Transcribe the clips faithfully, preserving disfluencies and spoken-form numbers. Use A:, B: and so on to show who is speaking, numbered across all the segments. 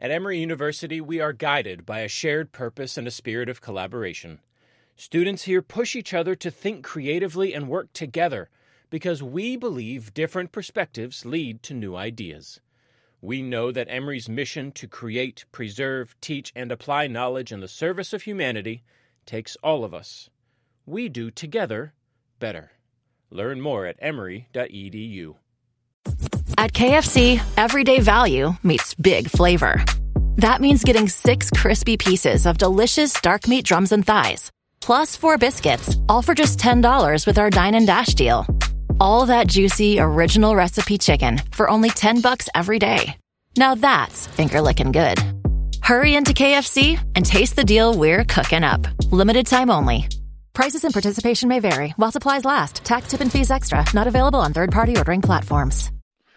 A: At Emory University, we are guided by a shared purpose and a spirit of collaboration. Students here push each other to think creatively and work together because we believe different perspectives lead to new ideas. We know that Emory's mission to create, preserve, teach, and apply knowledge in the service of humanity takes all of us. We do together better. Learn more at emory dot e d u.
B: At K F C, everyday value meets big flavor. That means getting six crispy pieces of delicious dark meat drums and thighs, plus four biscuits, all for just ten dollars with our Dine and Dash deal. All that juicy, original recipe chicken for only ten bucks every day. Now that's finger-licking good. Hurry into K F C and taste the deal we're cooking up. Limited time only. Prices and participation may vary while supplies last. Tax, tip, and fees extra. Not available on third-party ordering platforms.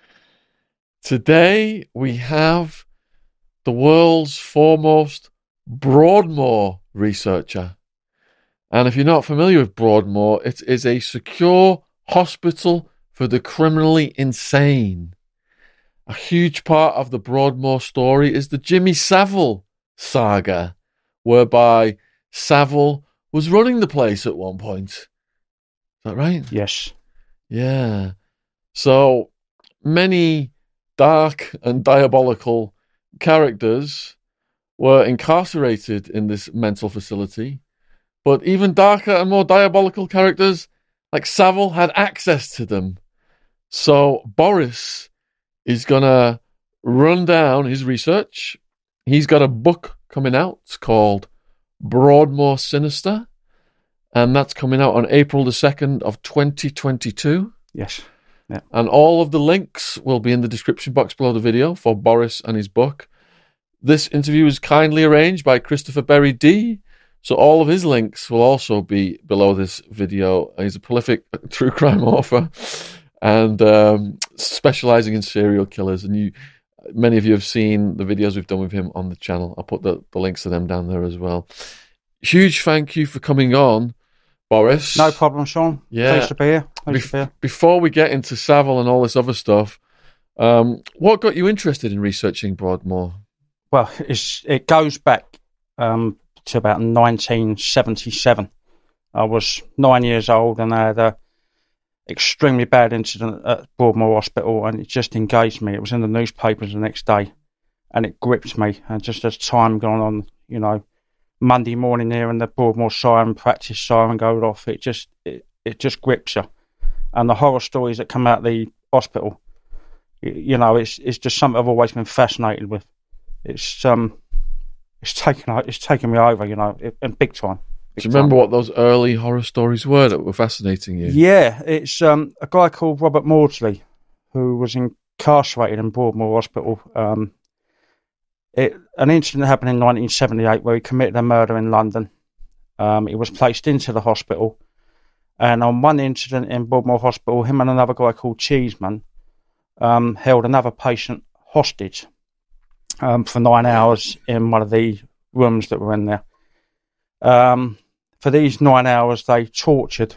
C: Today we have the world's foremost Broadmoor researcher. And if you're not familiar with Broadmoor, it is a secure hospital for the criminally insane. A huge part of the Broadmoor story is the Jimmy Savile saga, whereby Savile was running the place at one point. Is that right?
D: Yes.
C: Yeah. So many dark and diabolical characters were incarcerated in this mental facility, but even darker and more diabolical characters like Savile had access to them. So Boris is going to run down his research. He's got a book coming out called Broadmoor Sinister, and that's coming out on April the second of twenty twenty-two.
D: Yes. Yeah.
C: And all of the links will be in the description box below the video for Boris and his book. This interview is kindly arranged by Christopher Berry D, so all of his links will also be below this video. He's a prolific true crime author and um, specializing in serial killers, and you many of you have seen the videos we've done with him on the channel. I'll put the, the links to them down there as well. Huge thank you for coming on, Boris.
D: No problem, Sean.
C: Yeah.
D: Pleased to be here. Pleased
C: Bef-
D: to be here.
C: Before we get into Savile and all this other stuff, um, what got you interested in researching Broadmoor?
D: Well, it's, it goes back um, to about nineteen seventy-seven. I was nine years old and I had a extremely bad incident at Broadmoor Hospital, and it just engaged me. It was in the newspapers the next day, and it gripped me. And just as time gone on, you know, Monday morning here and the Broadmoor siren practice siren goes off, it just it, it just grips you. And the horror stories that come out of the hospital, you, you know, it's it's just something I've always been fascinated with. It's um, it's taken it's taken me over, you know, it, and big time.
C: Do you remember what those early horror stories were that were fascinating you?
D: Yeah, it's um, a guy called Robert Maudsley, who was incarcerated in Broadmoor Hospital. Um, it, an incident happened in nineteen seventy-eight where he committed a murder in London. Um, he was placed into the hospital, and on one incident in Broadmoor Hospital, him and another guy called Cheeseman um, held another patient hostage um, for nine hours in one of the rooms that were in there. Um, for these nine hours, they tortured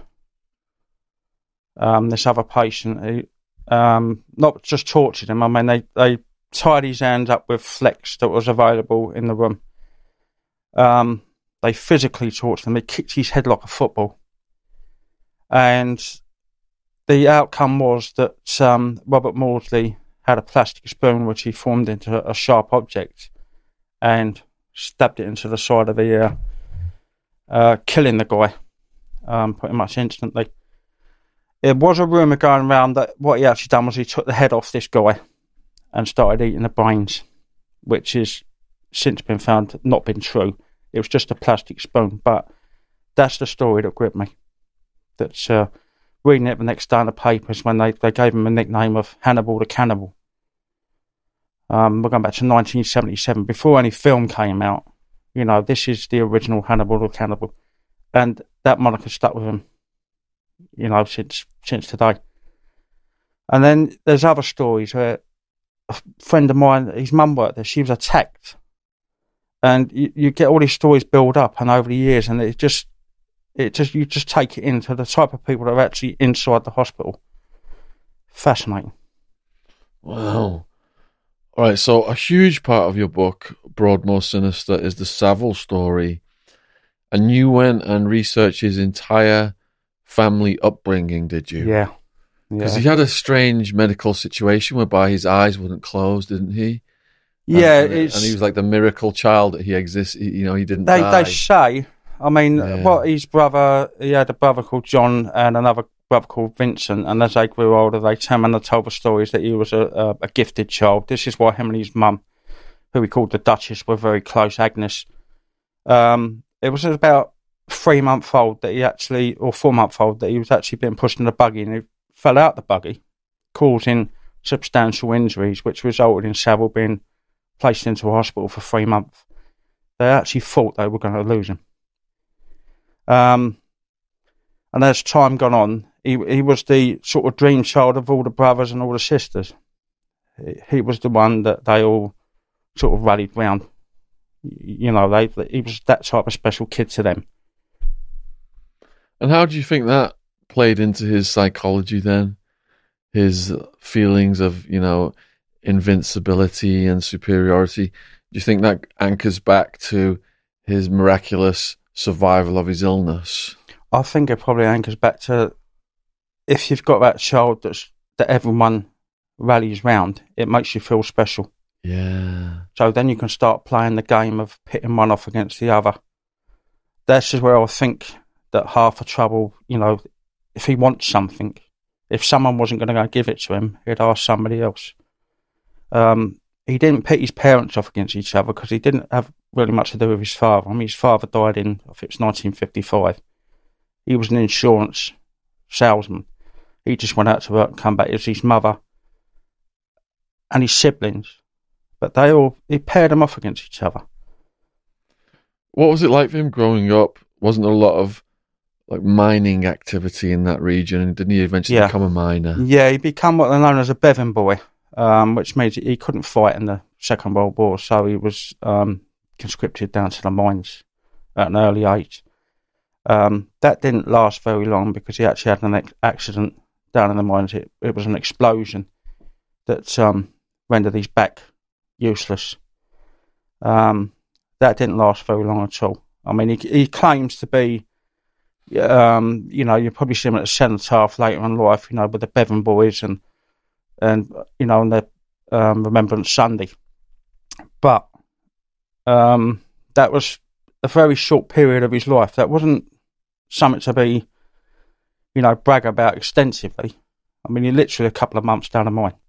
D: um, this other patient. Who, um, not just tortured him, I mean, they, they tied his hands up with flex that was available in the room. Um, they physically tortured him. They kicked his head like a football. And the outcome was that um, Robert Maudsley had a plastic spoon which he formed into a sharp object and stabbed it into the side of the ear. Uh, killing the guy um, pretty much instantly. There was a rumour going around that what he actually done was he took the head off this guy and started eating the brains, which has since been found not been true. It was just a plastic spoon, but that's the story that gripped me. That's uh, reading it the next day in the papers when they, they gave him a nickname of Hannibal the Cannibal. Um, we're going back to nineteen seventy-seven, before any film came out. You know, this is the original Hannibal the Cannibal. And that moniker stuck with him, you know, since since today. And then there's other stories where a friend of mine, his mum worked there, she was attacked. And you, you get all these stories build up and over the years, and it just, it just you just take it into the type of people that are actually inside the hospital. Fascinating.
C: Wow. All right, so a huge part of your book, Broadmoor Sinister, is the Savile story. And you went and researched his entire family upbringing, did you?
D: Yeah.
C: Because
D: Yeah.
C: he had a strange medical situation whereby his eyes wouldn't close, didn't he?
D: Yeah,
C: and, and,
D: it's,
C: and he was like the miracle child that he exists. You know, he didn't
D: they
C: die.
D: they say. I mean,
C: Yeah.
D: what his brother, he had a brother called John and another brother called Vincent, and as they grew older, they turned around and told the stories that he was a, a, a gifted child. This is why him and his mum, who he called the Duchess, were very close, Agnes. Um, it was about three month old that he actually, or four month old, that he was actually being pushed in a buggy, and he fell out the buggy, causing substantial injuries, which resulted in Savile being placed into a hospital for three months. They actually thought they were going to lose him. Um, and as time gone on, he he was the sort of dream child of all the brothers and all the sisters. He, he was the one that they all sort of rallied round. You know, they he was that type of special kid to them.
C: And how do you think that played into his psychology then? His feelings of, you know, invincibility and superiority. Do you think that anchors back to his miraculous survival of his illness?
D: I think it probably anchors back to, if you've got that child that's, that everyone rallies round, it makes you feel special.
C: Yeah.
D: So then you can start playing the game of pitting one off against the other. This is where I think that half the trouble, you know, if he wants something, if someone wasn't going to go give it to him, he'd ask somebody else. Um, he didn't pit his parents off against each other because he didn't have really much to do with his father. I mean, his father died in, I think it's nineteen fifty-five. He was an insurance salesman. He just went out to work and come back. It was his mother and his siblings. But they all, he paired them off against each other.
C: What was it like for him growing up? Wasn't there a lot of like mining activity in that region? And didn't he eventually
D: Yeah.
C: become a miner?
D: Yeah, he became what they're known as a Bevan boy, um, which means he couldn't fight in the Second World War, so he was um, conscripted down to the mines at an early age. Um, that didn't last very long because he actually had an ex- accident down in the mines. It, it was an explosion that um, rendered his back useless. Um, that didn't last very long at all. I mean, he, he claims to be, um, you know, you probably see him at the cenotaph later in life, you know, with the Bevan boys and, and you know, on the um, Remembrance Sunday. But um, that was a very short period of his life. That wasn't something to be, you know, brag about extensively. I mean, he literally a couple of months down the mine.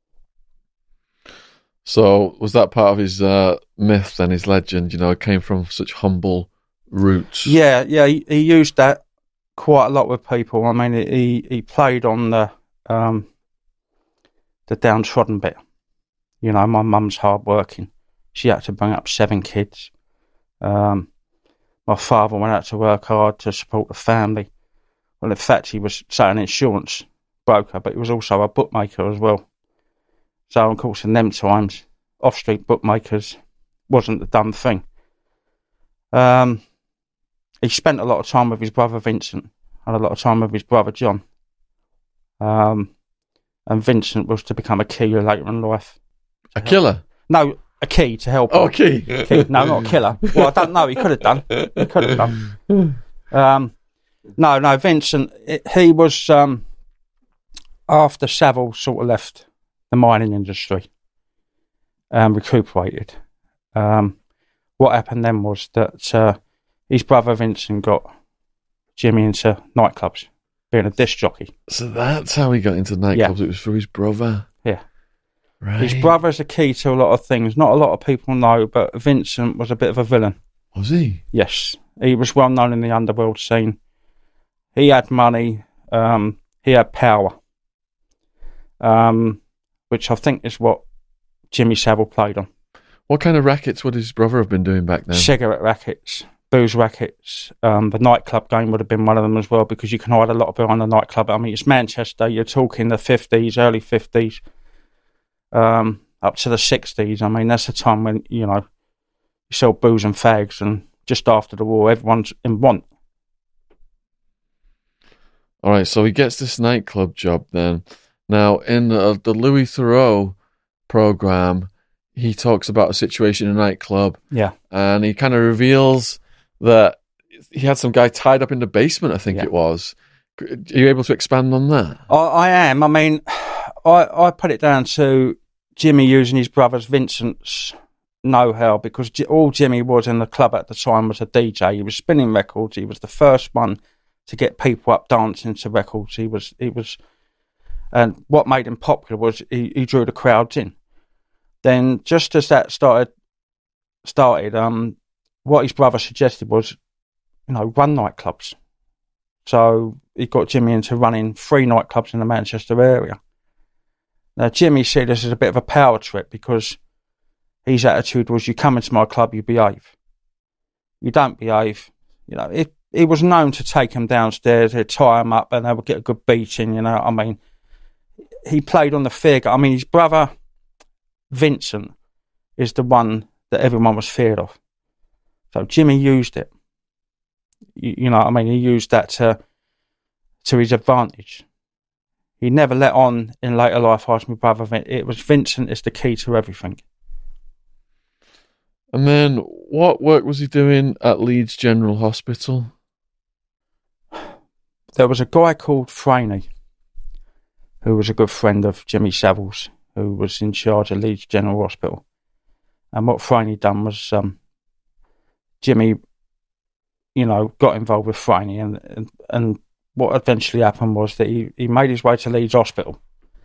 C: So was that part of his uh, myth and his legend? You know, it came from such humble roots.
D: Yeah, yeah, he, he used that quite a lot with people. I mean, he he played on the um, the downtrodden bit. You know, my mum's hard working. She had to bring up seven kids. Um, my father went out to work hard to support the family. Well, in fact, he was say, an insurance broker, but he was also a bookmaker as well. So, of course, in them times, off-street bookmakers wasn't the done thing. Um, he spent a lot of time with his brother Vincent and a lot of time with his brother John. Um, and Vincent was to become a killer later in life.
C: A killer?
D: No, a key to help.
C: Oh,
D: him.
C: key.
D: Key. No, not a killer. Well, I don't know. He could have done. He could have done. Um, no, no, Vincent, it, he was, um, after Savile sort of left the mining industry and recuperated, um, what happened then was that uh, his brother Vincent got Jimmy into nightclubs, being a disc jockey.
C: So that's how he got into nightclubs.
D: Yeah.
C: It was through his brother.
D: Yeah.
C: Right.
D: His brother's a key to a lot of things. Not a lot of people know, but Vincent was a bit of a villain.
C: Was he?
D: Yes. He was well known in the underworld scene. He had money. Um, he had power. Um, which I think is what Jimmy Savile played on.
C: What kind of rackets would his brother have been doing back then?
D: Cigarette rackets, booze rackets. Um, the nightclub game would have been one of them as well, because you can hide a lot behind the nightclub. I mean, it's Manchester. You're talking the fifties, early fifties, um, up to the sixties. I mean, that's the time when, you know, you sell booze and fags, and just after the war, everyone's in want.
C: All right, so he gets this nightclub job then. Now, in the, the Louis Theroux program, he talks about a situation in a nightclub.
D: Yeah.
C: And he kind of reveals that he had some guy tied up in the basement, I think
D: Yeah.
C: it was. Are you able to expand on that?
D: I, I am. I mean, I, I put it down to Jimmy using his brother's Vincent's know-how, because J- all Jimmy was in the club at the time was a D J. He was spinning records. He was the first one to get people up dancing to records. He was, he was, and what made him popular was he, he drew the crowds in. Then, just as that started, started, um, what his brother suggested was, you know, run nightclubs. So he got Jimmy into running three nightclubs in the Manchester area. Now, Jimmy said this is a bit of a power trip, because his attitude was, you come into my club, you behave. You don't behave. You know, it, he was known to take him downstairs, he'd tie him up, and they would get a good beating, you know. I mean, he played on the fear. I mean, his brother, Vincent, is the one that everyone was feared of. So Jimmy used it. You, you know what I mean? He used that to to his advantage. He never let on in later life, ask my brother. It was Vincent is the key to everything.
C: And then what work was he doing at Leeds General Hospital?
D: There was a guy called Franey, who was a good friend of Jimmy Savile's, who was in charge of Leeds General Hospital. And what Franey done was, um, Jimmy, you know, got involved with Franey, and, and and what eventually happened was that he, he made his way to Leeds Hospital,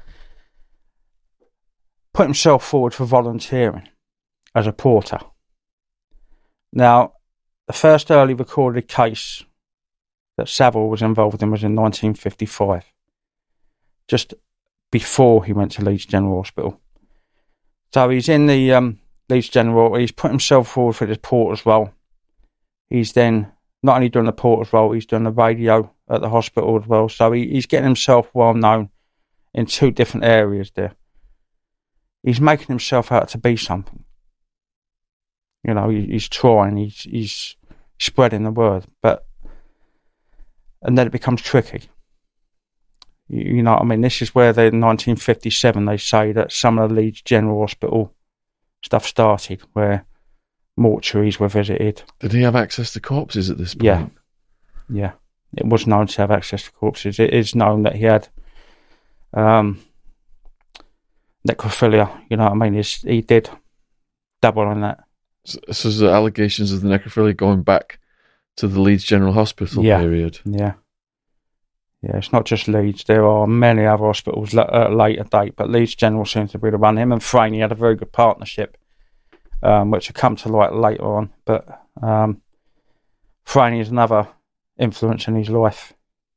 D: put himself forward for volunteering as a porter. Now, the first early recorded case that Savile was involved in was in nineteen fifty-five, just before he went to Leeds General Hospital. So he's in the um, Leeds General, he's put himself forward for this porter's role. He's then not only doing the porter's role, he's doing the radio at the hospital as well. So he, he's getting himself well known in two different areas there. He's making himself out to be something. You know, he, he's trying, he's, he's spreading the word, but, and then it becomes tricky. You, you know what I mean? This is where they, in nineteen fifty-seven, they say that some of the Leeds General Hospital stuff started, where mortuaries were visited.
C: Did he have access to corpses at this point?
D: Yeah. Yeah. It was known to have access to corpses. It is known that he had um, necrophilia. You know what I mean? He's, he did dabble on that.
C: So, so the allegations of the necrophilia going back to the Leeds General Hospital
D: yeah.
C: period?
D: Yeah. Yeah, it's not just Leeds. There are many other hospitals at a later date, but Leeds General seems to be the one. Him and Franey had a very good partnership, um, which will come to light later on. But um, Franey is another influence in his life.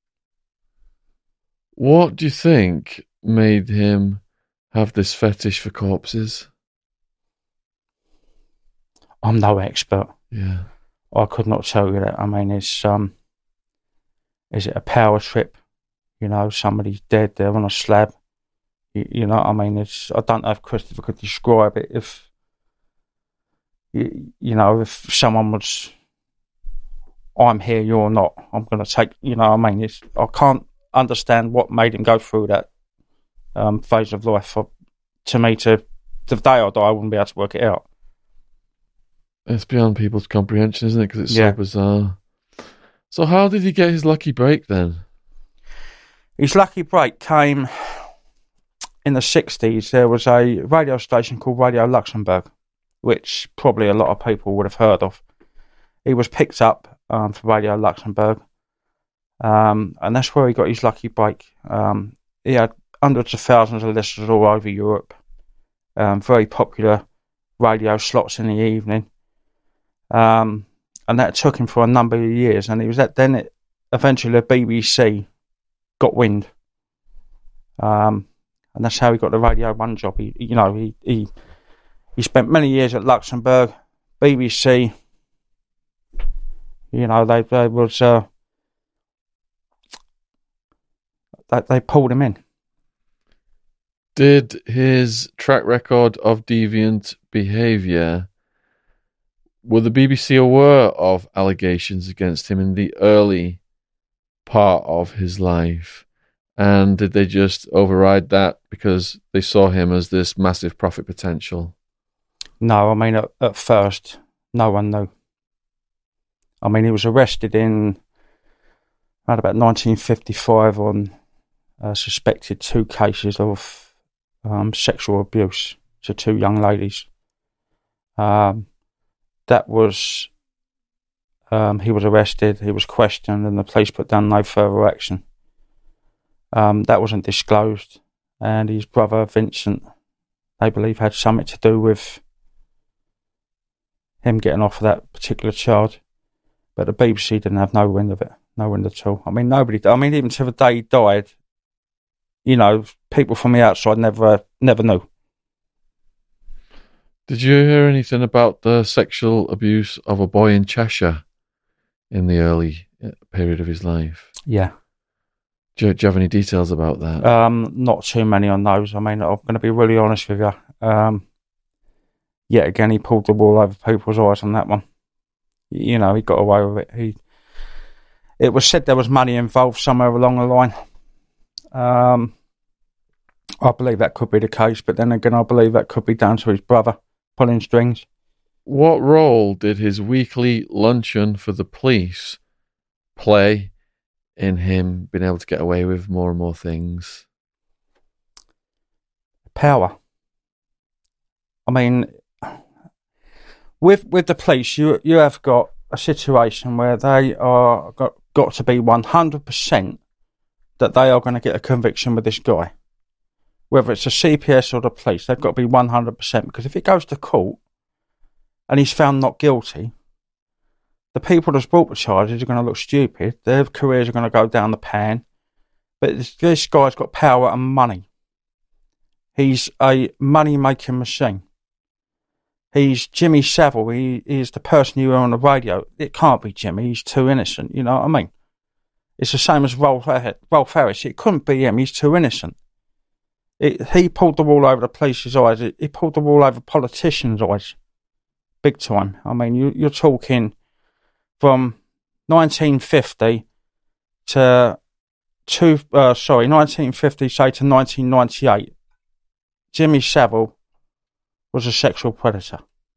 C: What do you think made him have this fetish for corpses?
D: I'm no expert.
C: Yeah.
D: I could not tell you that. I mean, it's um, is it a power trip? You know, somebody's dead, they're on a slab. You, you know what I mean? It's, I don't know if Christopher could describe it. If, you, you know, if someone was, I'm here, you're not, I'm going to take, you know what I mean? It's, I can't understand what made him go through that um, phase of life. For, to me, to the day I die, I wouldn't be able to work it out.
C: It's beyond people's comprehension, isn't it? Because it's
D: Yeah.
C: so bizarre. So how did he get his lucky break then?
D: His lucky break came in the sixties. There was a radio station called Radio Luxembourg, which probably a lot of people would have heard of. He was picked up um, for Radio Luxembourg, um, and that's where he got his lucky break. Um, he had hundreds of thousands of listeners all over Europe, um, very popular radio slots in the evening. Um, and that took him for a number of years, and it was that then it eventually the B B C got wind, um, and that's how he got the Radio One job. He, you know, he he he spent many years at Luxembourg, B B C. You know, they they was uh, they they pulled him in.
C: Did his track record of deviant behaviour, were the B B C aware of allegations against him in the early part of his life? And did they just override that because they saw him as this massive profit potential?
D: No, I mean, at, at first, no one knew. I mean, he was arrested in around about nineteen fifty-five on uh, suspected two cases of um, sexual abuse to two young ladies. Um, that was, um, he was arrested, he was questioned, and the police put down no further action. Um, that wasn't disclosed, and his brother Vincent, they believe, had something to do with him getting off of that particular charge. But the B B C didn't have no wind of it, no wind at all. I mean, nobody, I mean, even to the day he died, you know, people from the outside never, never knew.
C: Did you hear anything about the sexual abuse of a boy in Cheshire in the early period of his life?
D: Yeah.
C: Do you, do you have any details about that?
D: Um, not too many on those. I mean, I'm going to be really honest with you. Um, yet again, he pulled the wool over people's eyes on that one. You know, he got away with it. He, it was said there was money involved somewhere along the line. Um, I believe that could be the case, but then again, I believe that could be down to his brother pulling strings.
C: What role did his weekly luncheon for the police play in him being able to get away with more and more things?
D: Power. I mean, with with the police, you you have got a situation where they are got, got to be one hundred percent that they are going to get a conviction with this guy. Whether it's the C P S or the police, they've got to be one hundred percent, because if it goes to court and he's found not guilty, the people that's brought the charges are going to look stupid. Their careers are going to go down the pan. But this, this guy's got power and money. He's a money-making machine. He's Jimmy Savile. He, he is the person you hear on the radio. It can't be Jimmy. He's too innocent. You know what I mean? It's the same as Rolf, Rolf Harris. It couldn't be him. He's too innocent. It, he pulled the wool over the police's eyes. It, he pulled the wool over politicians' eyes. Big time. I mean, you, you're talking from nineteen fifty to two, uh, sorry, nineteen fifty, say, to nineteen ninety-eight. Jimmy Savile was a sexual predator.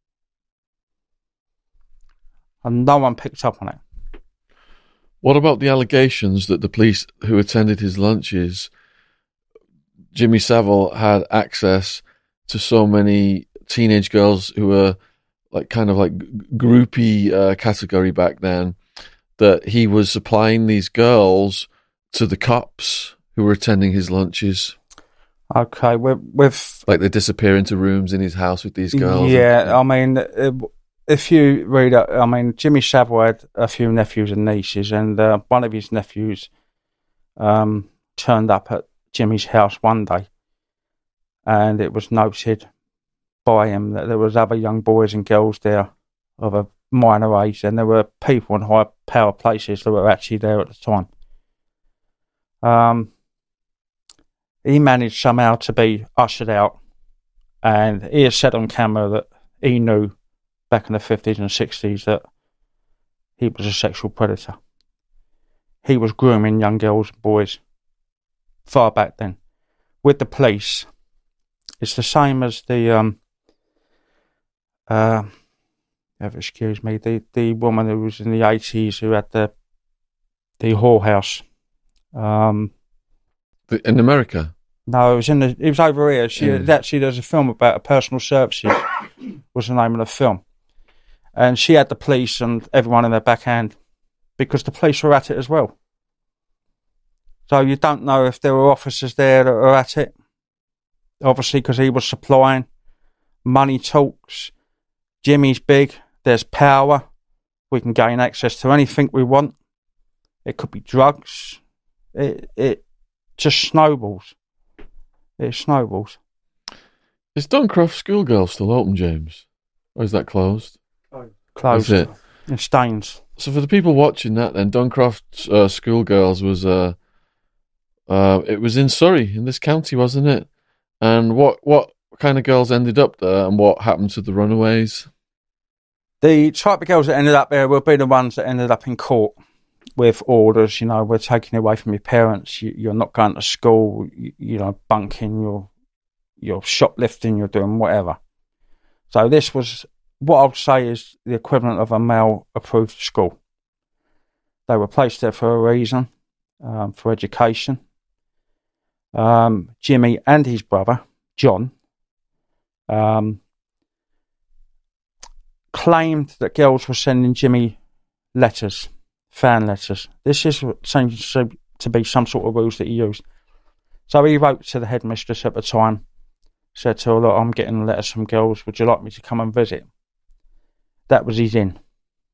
D: And no one picked up on it.
C: What about the allegations that the police who attended his lunches, Jimmy Savile had access to so many teenage girls who were like kind of like groupie uh, category back then, that he was supplying these girls to the cops who were attending his lunches?
D: Okay, with, with
C: like they disappear into rooms in his house with these girls.
D: Yeah,
C: and,
D: I mean, if you read, I mean, Jimmy Savile had a few nephews and nieces, and uh, one of his nephews um, turned up at Jimmy's house one day, and it was noted by him that there was other young boys and girls there of a minor age, and there were people in high power places that were actually there at the time. Um. He managed somehow to be ushered out, and he has said on camera that he knew back in the fifties and sixties that he was a sexual predator. He was grooming young girls and boys far back then. With the police, it's the same as the, um, uh, excuse me, the, the woman who was in the eighties who had the, the whorehouse. Um,
C: in America?
D: No, it was in the. It was over here. She
C: mm.
D: actually there's a film about her personal services. Was the name of the film, and she had the police and everyone in their backhand because the police were at it as well. So you don't know if there were officers there that were at it. Obviously, because he was supplying. Money talks. Jimmy's big. There's power. We can gain access to anything we want. It could be drugs. It it just snowballs. It snowballs.
C: Is Duncroft Schoolgirl still open, James? Or is that closed?
D: Closed.
C: Is it?
D: In Staines.
C: So for the people watching that then, Duncroft uh, Schoolgirls was, uh, uh, it was in Surrey, in this county, wasn't it? And what, what kind of girls ended up there, and what happened to the runaways?
D: The type of girls that ended up there will be the ones that ended up in court with orders. You know, we're taking you away from your parents. You, you're not going to school. You, you know, bunking. You're you're shoplifting. You're doing whatever. So this was what I would say is the equivalent of a male-approved school. They were placed there for a reason, um, for education. Um, Jimmy and his brother, John, um, claimed that girls were sending Jimmy letters, fan letters. This is seems to be some sort of rules that he used. So he wrote to the headmistress at the time, said to her, look, I'm getting letters from girls, would you like me to come and visit? That was his in.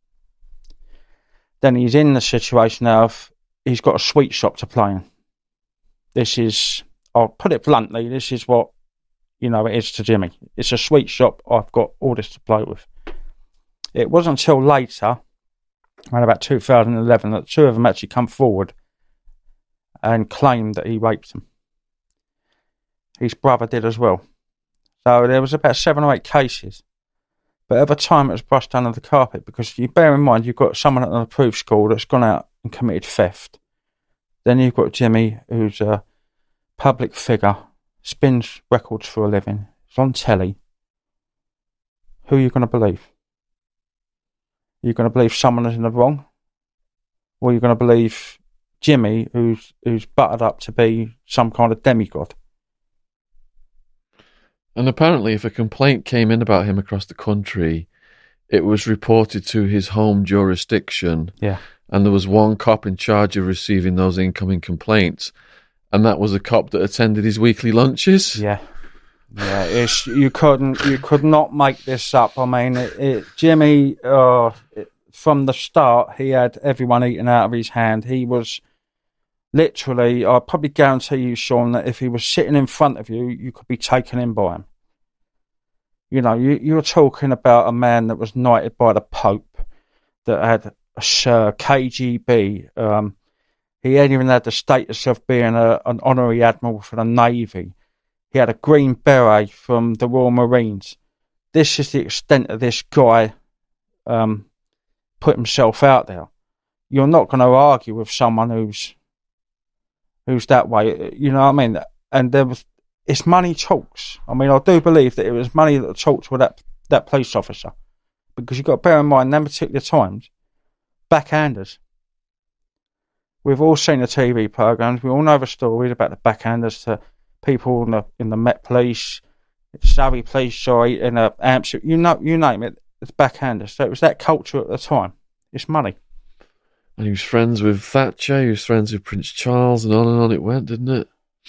D: Then he's in the situation of, he's got a sweet shop to play in. This is, I'll put it bluntly, this is what, you know, it is to Jimmy. It's a sweet shop, I've got all this to play with. It wasn't until later, around about two thousand eleven, that two of them actually come forward and claimed that he raped them. His brother did as well. So there was about seven or eight cases. But at the time it was brushed under the carpet because you bear in mind you've got someone at an approved school that's gone out and committed theft. Then you've got Jimmy, who's a public figure, spins records for a living, is on telly. Who are you going to believe? Are you going to believe someone is in the wrong? Or are you going to believe Jimmy, who's who's buttered up to be some kind of demigod?
C: And apparently, if a complaint came in about him across the country, it was reported to his home jurisdiction.
D: Yeah.
C: And there was one cop in charge of receiving those incoming complaints. And that was a cop that attended his weekly lunches.
D: Yeah. Yeah, it's, you couldn't, you could not make this up. I mean, it, it, Jimmy, uh, it, from the start, he had everyone eating out of his hand. He was literally, I probably guarantee you, Sean, that if he was sitting in front of you, you could be taken in by him. You know, you, you're talking about a man that was knighted by the Pope, that had a uh, K G B. Um, he had even had the status of being a, an honorary admiral for the Navy. He had a green beret from the Royal Marines. This is the extent of this guy um, put himself out there. You're not going to argue with someone who's who's that way. You know what I mean? And there was, it's money talks. I mean, I do believe that it was money that talked with that that police officer, because you've got to bear in mind, in them particular times, backhanders. We've all seen the T V programs. We all know the stories about the backhanders to people in the, in the Met Police, Surrey Police, sorry, in the Amps, you know, you name it, it's backhanders. So it was that culture at the time. It's money.
C: And he was friends with Thatcher, he was friends with Prince Charles, and on and on it went, didn't it?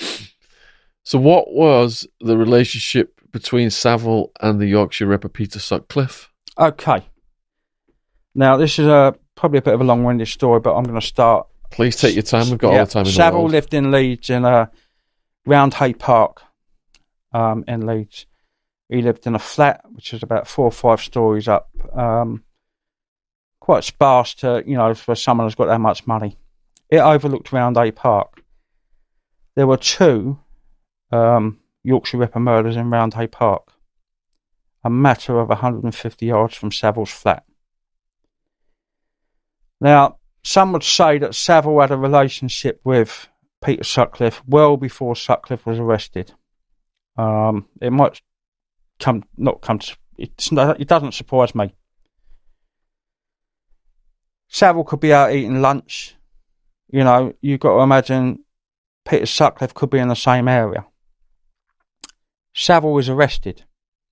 C: So what was the relationship between Savile and the Yorkshire Ripper Peter Sutcliffe?
D: Okay. Now, this is a, probably a bit of a long-winded story, but I'm going to start.
C: Please take your time, we've got
D: yeah,
C: all the time in
D: Savile
C: the world.
D: lived in Leeds in a Roundhay Park um, in Leeds. He lived in a flat which was about four or five stories up, um, quite sparse to, you know, for someone who's got that much money. It overlooked Roundhay Park. There were two um, Yorkshire Ripper murders in Roundhay Park, a matter of one hundred fifty yards from Savile's flat. Now, some would say that Savile had a relationship with Peter Sutcliffe well before Sutcliffe was arrested. Um, it might come, not come to, it's not, it doesn't surprise me. Savile could be out eating lunch. You know, you've got to imagine Peter Sutcliffe could be in the same area. Savile was arrested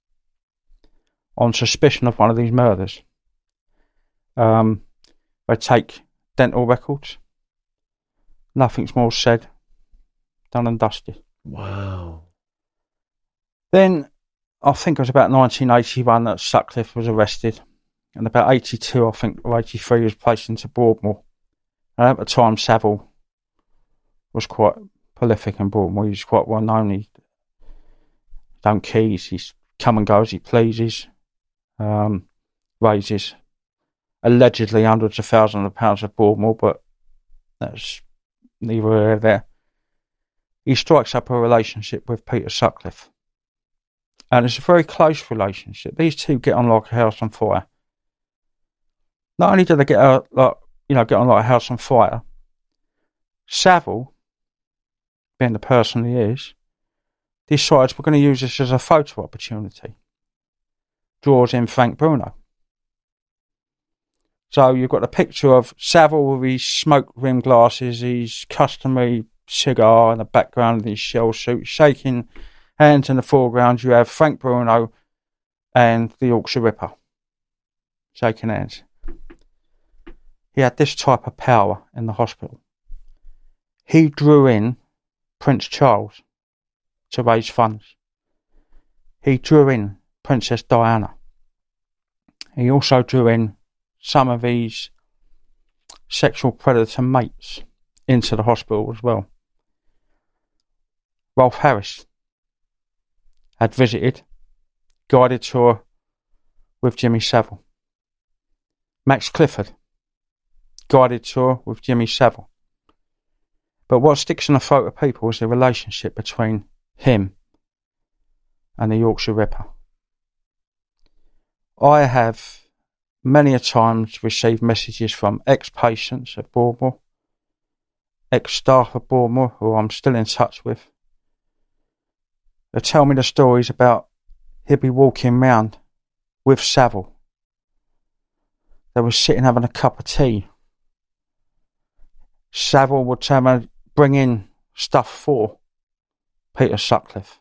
D: on suspicion of one of these murders. Um, they take dental records. Nothing's more said. Done and dusted.
C: Wow.
D: Then, I think it was about nineteen eighty-one that Sutcliffe was arrested. And about eighty-two, I think, or eighty-three, he was placed into Broadmoor. And at the time, Savile was quite prolific in Broadmoor. He was quite well known. He don't keys. He's come and go as he pleases. Um, raises allegedly hundreds of thousands of pounds of Broadmoor, but that's neither here nor there. He strikes up a relationship with Peter Sutcliffe. And it's a very close relationship. These two get on like a house on fire. Not only do they get a, like, you know, get on like a house on fire, Savile, being the person he is, decides we're going to use this as a photo opportunity. draws in Frank Bruno. So you've got a picture of Savile with his smoke-rimmed glasses, his customary cigar in the background of his shell suit, shaking hands in the foreground. You have Frank Bruno and the Yorkshire Ripper shaking hands. He had this type of power in the hospital. He drew in Prince Charles to raise funds. He drew in Princess Diana. He also drew in some of his sexual predator mates into the hospital as well. Rolf Harris had visited, guided tour with Jimmy Savile. Max Clifford, guided tour with Jimmy Savile. But what sticks in the throat of people is the relationship between him and the Yorkshire Ripper. I have many a times received messages from ex-patients at Broadmoor, ex-staff at Broadmoor who I'm still in touch with. They tell me the stories about he'd be walking round with Savile. They were sitting having a cup of tea. Savile would tell me, bring in stuff for Peter Sutcliffe.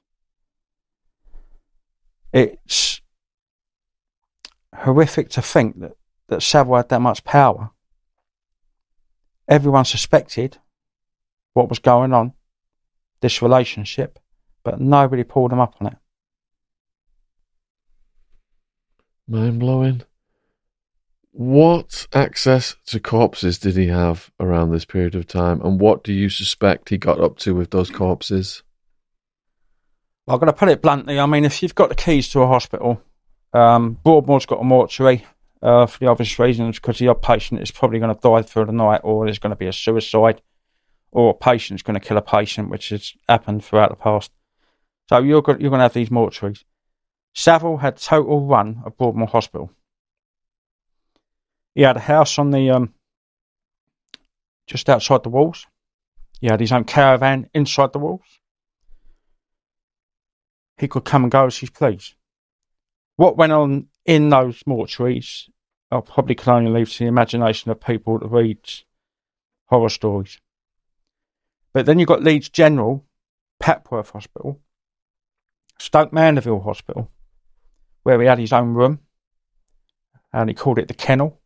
D: It's horrific to think that, that Savile had that much power. Everyone suspected what was going on, this relationship, but nobody pulled him up on it.
C: Mind-blowing. What access to corpses did he have around this period of time, and what do you suspect he got up to with those corpses?
D: Well, I'm going to put it bluntly. I mean, if you've got the keys to a hospital, um, Broadmoor's got a mortuary uh, for the obvious reasons, because the odd patient is probably going to die through the night, or there's going to be a suicide, or a patient's going to kill a patient, which has happened throughout the past. So you're going, you're going to have these mortuaries. Savile had total run of Broadmoor Hospital. He had a house on the um, just outside the walls. He had his own caravan inside the walls. He could come and go as he pleased. What went on in those mortuaries, I probably can only leave to the imagination of people that read horror stories. But then you've got Leeds General, Papworth Hospital, Stoke Mandeville Hospital, where he had his own room, and he called it the kennel.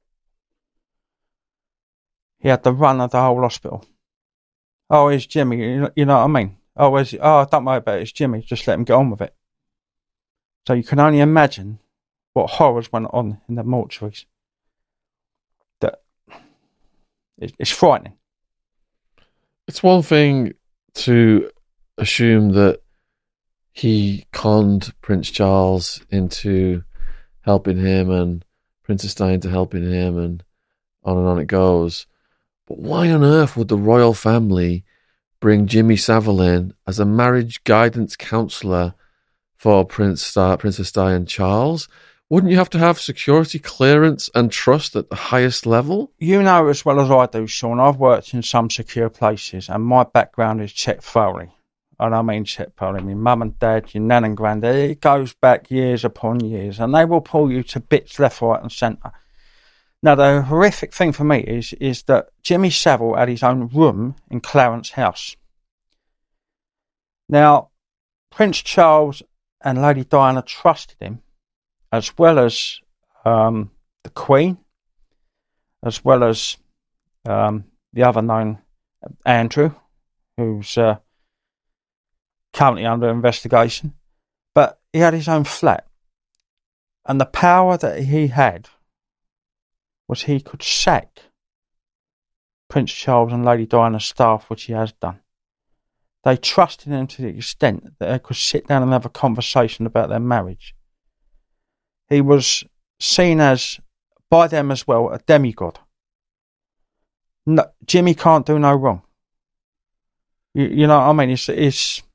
D: He had the run of the whole hospital. Oh, here's Jimmy, you know, you know what I mean? Oh, where's he? Oh, don't worry about it, it's Jimmy, just let him get on with it. So you can only imagine what horrors went on in the mortuaries. That it's frightening.
C: It's one thing to assume that he conned Prince Charles into helping him and Princess Diana into helping him, and on and on it goes. But why on earth would the royal family bring Jimmy Savile in as a marriage guidance counsellor for Prince Di- Princess Diana and Charles? Wouldn't you have to have security clearance and trust at the highest level?
D: You know as well as I do, Sean, I've worked in some secure places, and my background is checked thoroughly. And I mean checked thoroughly. My mum and dad, your nan and granddad, it goes back years upon years, and they will pull you to bits left, right and centre. Now, the horrific thing for me is, is that Jimmy Savile had his own room in Clarence House. Now, Prince Charles and Lady Diana trusted him, as well as um, the Queen, as well as um, the other known Andrew, who's uh, currently under investigation. But he had his own flat. And the power that he had was he could sack Prince Charles and Lady Diana's staff, which he has done. They trusted him to the extent that they could sit down and have a conversation about their marriage. He was seen as, by them as well, a demigod. No, Jimmy can't do no wrong. You, you know what I mean? It's, it's,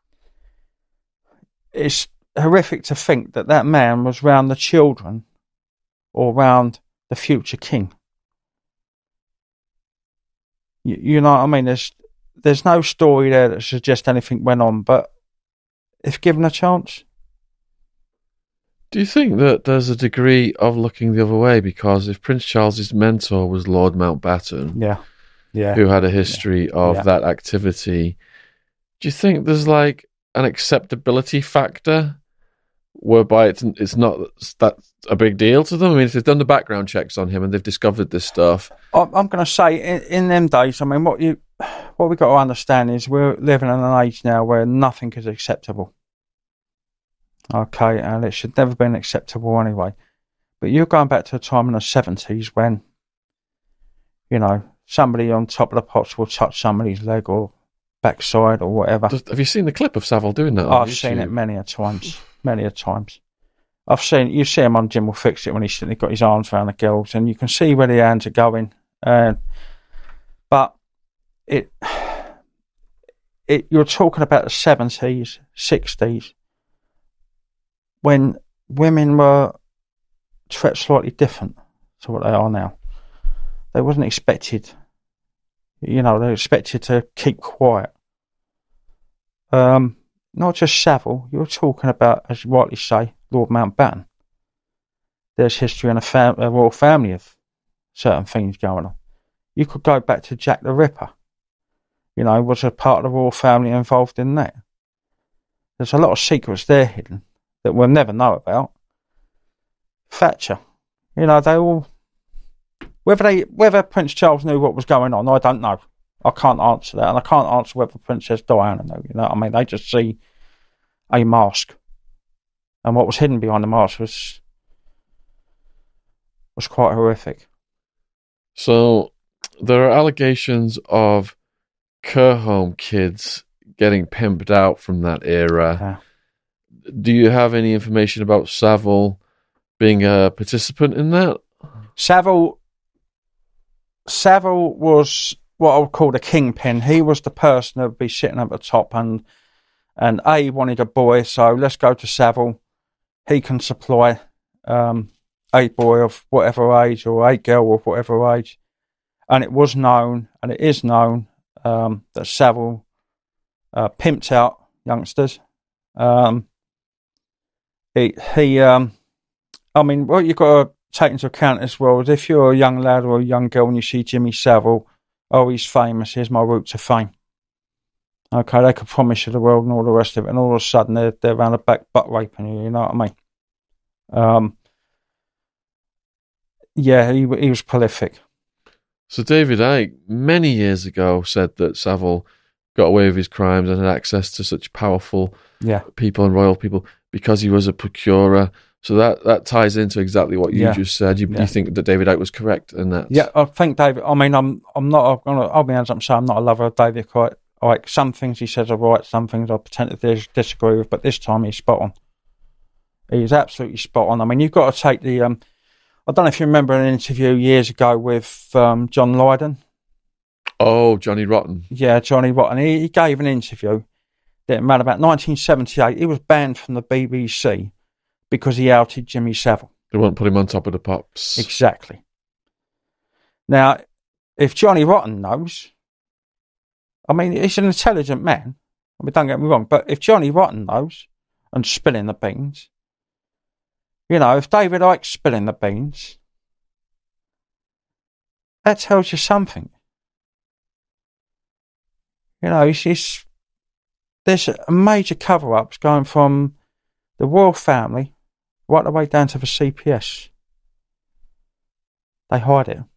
D: it's horrific to think that that man was round the children or round the future king. You, you know what I mean? There's there's no story there that suggests anything went on, but if given a chance.
C: Do you think that there's a degree of looking the other way? Because if Prince Charles's mentor was Lord Mountbatten,
D: Yeah, yeah,
C: who had a history
D: yeah.
C: of
D: yeah.
C: that activity, do you think there's like an acceptability factor whereby it's it's not that's a big deal to them? I mean, if they've done the background checks on him and they've discovered this stuff.
D: I'm going to say, in, in them days, I mean, what you what we've got to understand is we're living in an age now where nothing is acceptable. Okay, and it should never have been acceptable anyway. But you're going back to a time in the seventies when, you know, somebody on top of the pops will touch somebody's leg or backside or whatever.
C: Does, have you seen the clip of Savile doing that?
D: I've
C: YouTube?
D: seen it many a times, many a times. I've seen, you see him on Jim Will Fix It when he's got his arms around the girls and you can see where the hands are going. Uh, but it, it, you're talking about the seventies, sixties, when women were treated slightly different to what they are now. They wasn't expected, you know, they were expected to keep quiet. Um, not just Savile, you're talking about, as you rightly say, Lord Mountbatten. There's history in a, fam- a royal family of certain things going on. You could go back to Jack the Ripper. You know, was a part of the royal family involved in that? There's a lot of secrets there hidden that we'll never know about. Thatcher, you know, they all, whether they, whether Prince Charles knew what was going on, I don't know. I can't answer that, and I can't answer whether Princess Diana knew. You know what I mean? They just see a mask, and what was hidden behind the mask was was quite horrific.
C: So there are allegations of care home kids getting pimped out from that era.
D: Yeah.
C: Do you have any information about Savile being a participant in that?
D: Savile, Savile was what I would call the kingpin. He was the person that would be sitting at the top, and and A wanted a boy, so let's go to Savile. He can supply um, a boy of whatever age or a girl of whatever age. And it was known, and it is known, um, that Savile uh, pimped out youngsters. Um, he, he um, I mean, what you've got to take into account as well is if you're a young lad or a young girl and you see Jimmy Savile, oh, he's famous, here's my route to fame. Okay, they could promise you the world and all the rest of it, and all of a sudden they're, they're around the back butt raping you, you know what I mean? Um, yeah, he, he was prolific.
C: So David Icke, many years ago, said that Savile got away with his crimes and had access to such powerful
D: yeah.
C: people and royal people because he was a procurer. So that, that ties into exactly what you
D: Yeah.
C: just said. You,
D: Yeah.
C: you think that David Icke was correct in that?
D: Yeah, I think David. I mean, I'm I'm not. I'm gonna. I'll be honest. I'm saying I'm not a lover of David Icke. Like some things he says are right, some things I pretend to dis- disagree with. But this time he's spot on. He's absolutely spot on. I mean, you've got to take the. Um, I don't know if you remember an interview years ago with um, John Lydon.
C: Oh, Johnny Rotten.
D: Yeah, Johnny Rotten. He, he gave an interview that around about nineteen seventy-eight. He was banned from the B B C because he outed Jimmy Savile.
C: They won't put him on top of the pops.
D: Exactly. Now, if Johnny Rotten knows, I mean, he's an intelligent man. I mean, don't get me wrong, but if Johnny Rotten knows and spilling the beans, you know, if David Icke's spilling the beans, that tells you something. You know, it's, it's, there's a major cover-ups going from the royal family right the way down to the C P S. They hide it.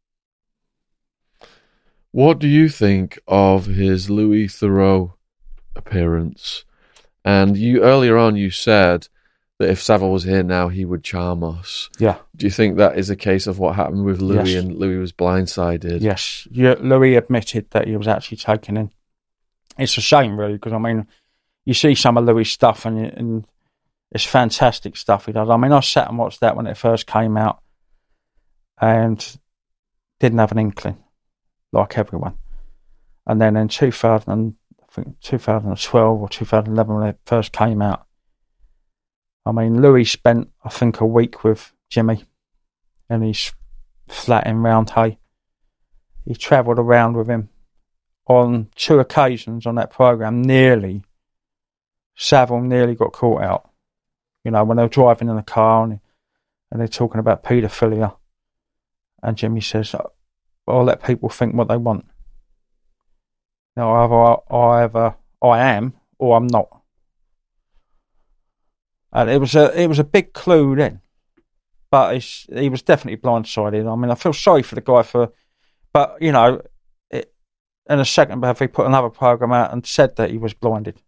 C: What do you think of his Louis Theroux appearance? And you earlier on you said that if Savile was here now, he would charm us.
D: Yeah.
C: Do you think that is a case of what happened with Louis
D: Yes.
C: and Louis was blindsided?
D: Yes. Yeah, Louis admitted that he was actually taken in. It's a shame, really, because, I mean, you see some of Louis' stuff and, and it's fantastic stuff he does. I mean, I sat and watched that when it first came out and didn't have an inkling, like everyone. And then in two thousand, I think two thousand twelve or two thousand eleven, when it first came out, I mean, Louis spent, I think, a week with Jimmy in his flat in Roundhay. He travelled around with him on two occasions on that programme. Nearly, Savile nearly got caught out. You know, when they were driving in the car and, and they're talking about paedophilia, and Jimmy says, I'll let people think what they want. Now, either I, either I am or I'm not. And it was a it was a big clue then, but it's, he was definitely blindsided. I mean, I feel sorry for the guy for, but you know, it, in a second, if he put another program out and said that he was blinded.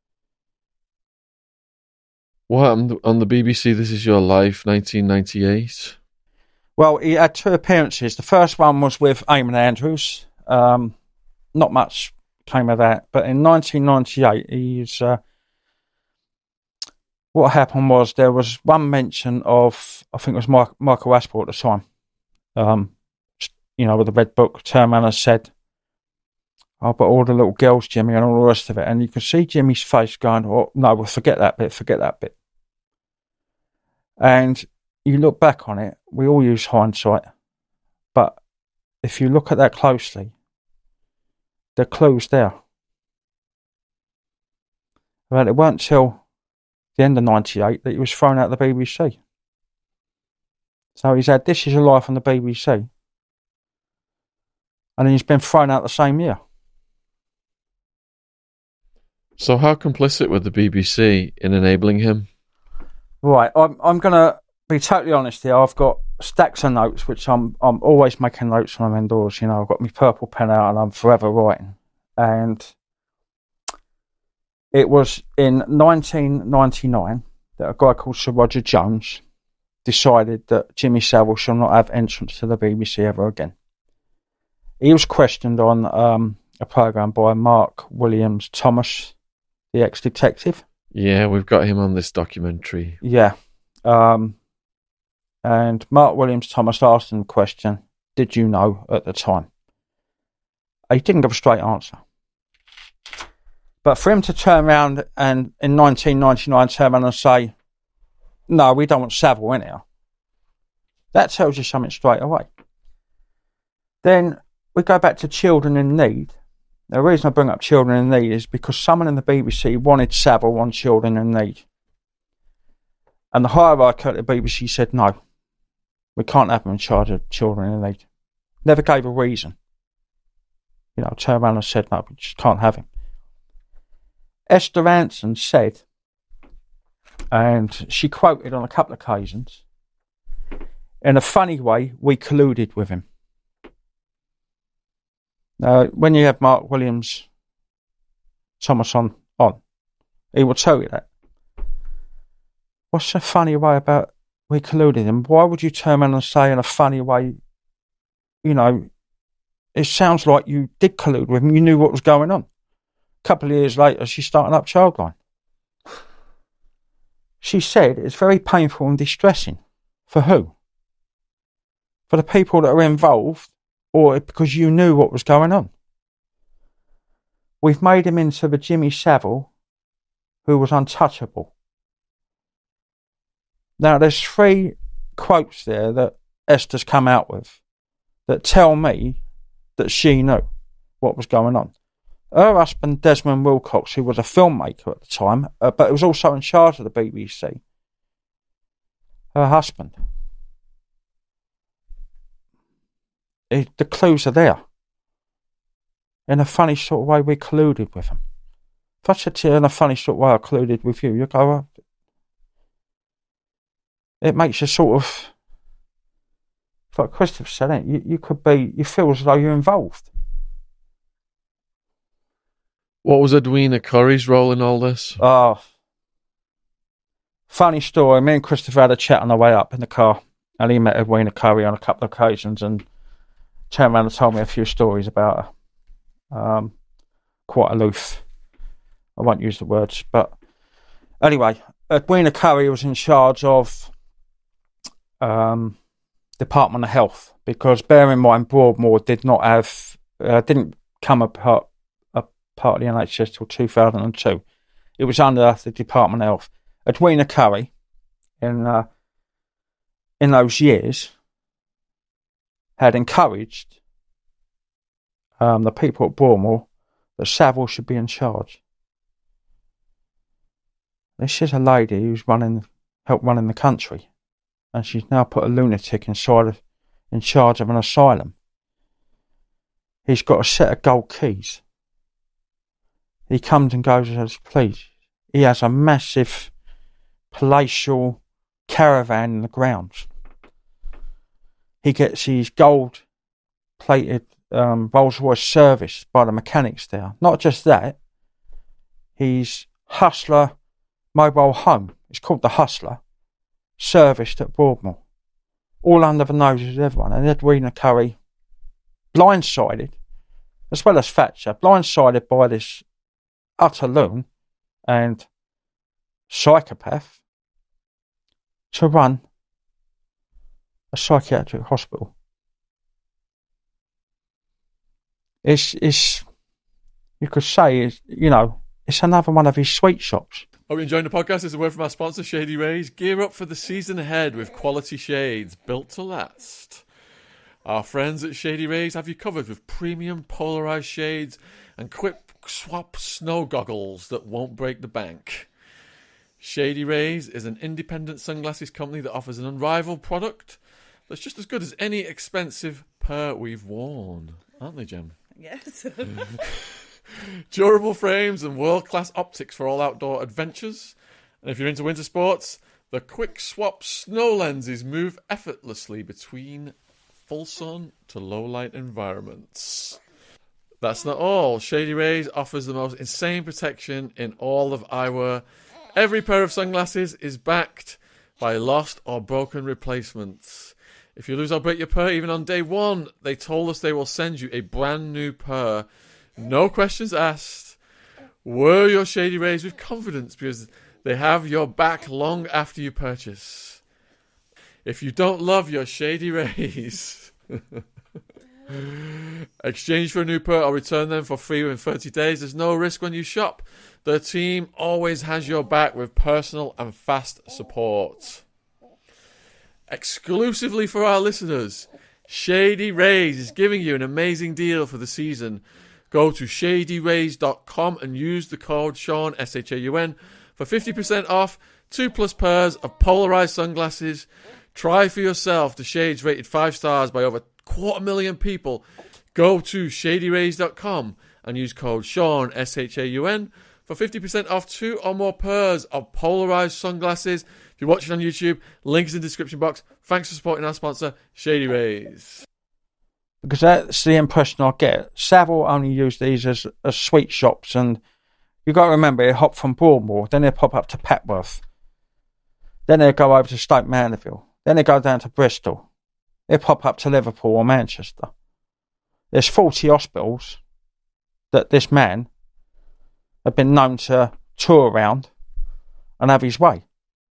C: What happened on the B B C This Is Your Life, nineteen ninety-eight?
D: Well, he had two appearances. The first one was with Eamon Andrews. Um, not much came of that, but in nineteen ninety-eight, he's. Uh, what happened was there was one mention of, I think it was Mike, Michael Aspel at the time. Um, you know, with the Red Book, turned around and said, "Oh, but all the little girls, Jimmy, and all the rest of it." And you could see Jimmy's face going, "Oh no, well, forget that bit, forget that bit." And you look back on it, we all use hindsight, but if you look at that closely, the clue's there. Well, it weren't till the end of ninety-eight that he was thrown out of the B B C. So he's had This Is Your Life on the B B C, and then he's been thrown out the same year.
C: So how complicit were the B B C in enabling him?
D: Right, I'm I'm gonna be totally honest here. I've got stacks of notes, which I'm I'm always making notes when I'm indoors. You know, I've got my purple pen out and I'm forever writing. And it was in nineteen ninety-nine that a guy called Sir Roger Jones decided that Jimmy Savile shall not have entrance to the B B C ever again. He was questioned on um, a programme by Mark Williams Thomas, the ex-detective.
C: Yeah, we've got him on this documentary.
D: Yeah. Um, and Mark Williams Thomas asked him the question, did you know at the time? He didn't give a straight answer. But for him to turn around and in nineteen ninety-nine turn around and say, no, we don't want Savile in here, that tells you something straight away. Then we go back to children in need. The reason I bring up children in need is because someone in the B B C wanted Savile on children in need. And the hierarchy at the B B C said, no, we can't have him in charge of children in need. Never gave a reason. You know, turned around and said, no, we just can't have him. Esther Rantzen said, and she quoted on a couple of occasions, in a funny way, we colluded with him. Now, when you have Mark Williams Thomas on, on, he will tell you that. What's a funny way about we colluded him? Why would you turn around and say in a funny way, you know, it sounds like you did collude with him, you knew what was going on. A couple of years later, she's starting up Childline. She said it's very painful and distressing. For who? For the people that are involved, or because you knew what was going on? We've made him into the Jimmy Savile who was untouchable. Now, there's three quotes there that Esther's come out with that tell me that she knew what was going on. Her husband, Desmond Wilcox, who was a filmmaker at the time, uh, but was also in charge of the B B C, her husband, it, the clues are there. In a funny sort of way, we colluded with him. If I said to you in a funny sort of way, I colluded with you, you go, oh, it makes you sort of, like Christopher said, it, you, you could be, you feel as though you're involved.
C: What was Edwina Curry's role in all this?
D: Oh, funny story. Me and Christopher had a chat on the way up in the car, and he met Edwina Curry on a couple of occasions and turned around and told me a few stories about her. Um, quite aloof. I won't use the words, but anyway, Edwina Curry was in charge of um, Department of Health, because bear in mind, Broadmoor did not have, uh, didn't come apart. part of the N H S till two thousand two. It was under the Department of Health. Edwina Curry, in uh, in those years, had encouraged um, the people at Broadmoor that Savile should be in charge. This is a lady who's running help running the country. And she's now put a lunatic inside of, in charge of an asylum. He's got a set of gold keys. He comes and goes as he pleases. He has a massive palatial caravan in the grounds. He gets his gold-plated um, Rolls-Royce serviced by the mechanics there. Not just that, his Hustler mobile home, it's called the Hustler, serviced at Broadmoor. All under the noses of everyone. And Edwina Currie, blindsided, as well as Thatcher, blindsided by this utter loon and psychopath to run a psychiatric hospital. It's, it's, you could say, it's, you know, it's another one of his sweet shops.
C: Hope you're enjoying the podcast. This is a word from our sponsor, Shady Rays. Gear up for the season ahead with quality shades built to last. Our friends at Shady Rays have you covered with premium polarised shades and quick swap snow goggles that won't break the bank. Shady Rays is an independent sunglasses company that offers an unrivaled product that's just as good as any expensive pair we've worn. Aren't they, Jem?
E: Yes.
C: Durable frames and world-class optics for all outdoor adventures. And if you're into winter sports, the quick swap snow lenses move effortlessly between full sun to low light environments. That's not all. Shady Rays offers the most insane protection in all of eyewear. Every pair of sunglasses is backed by lost or broken replacements. If you lose or break your pair even on day one, they told us they will send you a brand new pair. No questions asked. Wear your Shady Rays with confidence because they have your back long after you purchase. If you don't love your Shady Rays, exchange for a new pair or return them for free within thirty days. There's no risk when you shop. The team always has your back with personal and fast support. Exclusively for our listeners, Shady Rays is giving you an amazing deal for the season. Go to shady rays dot com and use the code Shaun, S H A U N, for fifty percent off two plus pairs of polarised sunglasses. Try for yourself the shades rated five stars by over a quarter million people. Go to shady rays dot com and use code Shaun, S H A U N, for fifty percent off two or more pairs of polarised sunglasses. If you're watching on YouTube, link is in the description box. Thanks for supporting our sponsor, Shady Rays.
D: Because that's the impression I get. Savile only used these as, as sweet shops, and you've got to remember, they hop from Broadmoor, then they pop up to Petworth, then they go over to Stoke Mandeville, then they go down to Bristol, they pop up to Liverpool or Manchester. There's forty hospitals that this man had been known to tour around and have his way.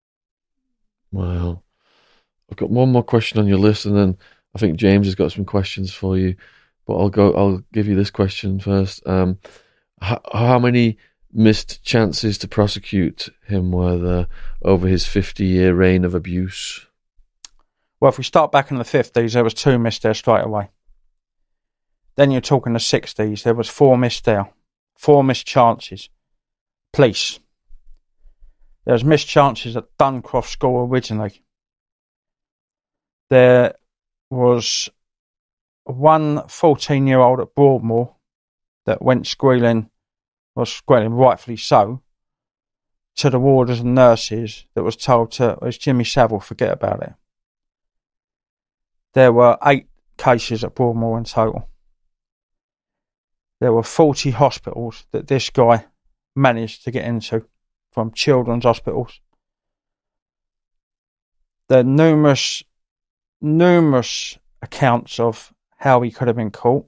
C: Wow. I've got one more question on your list, and then I think James has got some questions for you, but I'll go. I'll give you this question first. Um, how, how many missed chances to prosecute him were there over his fifty-year reign of abuse?
D: Well, if we start back in the fifties, there was two missed there straight away. Then you're talking the sixties, there was four missed there. Four missed chances. Police. There was missed chances at Duncroft School originally. There was one fourteen-year-old at Broadmoor that went squealing, or squealing rightfully so, to the warders and nurses that was told to, it's Jimmy Savile, forget about it. There were eight cases at Broadmoor in total. There were forty hospitals that this guy managed to get into, from children's hospitals. There are numerous, numerous accounts of how he could have been caught.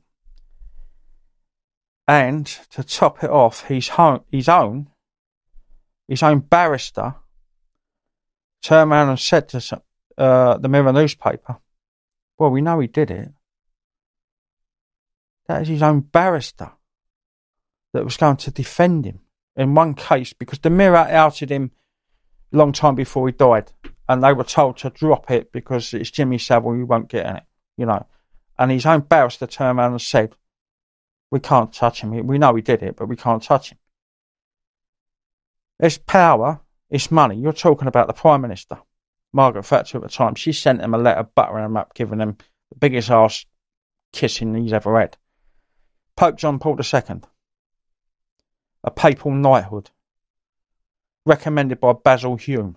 D: And to top it off, his, home, his own, his own barrister turned around and said to uh, the Mirror newspaper, well, we know he did it. That is his own barrister that was going to defend him in one case, because the Mirror outed him a long time before he died, and they were told to drop it because it's Jimmy Savile, you won't get in it, you know. And his own barrister turned around and said, we can't touch him. We know he did it, but we can't touch him. There's power It's money. You're talking about the Prime Minister, Margaret Thatcher at the time. She sent him a letter buttering him up, giving him the biggest arse kissing he's ever had. Pope John Paul the Second, a papal knighthood, recommended by Basil Hume.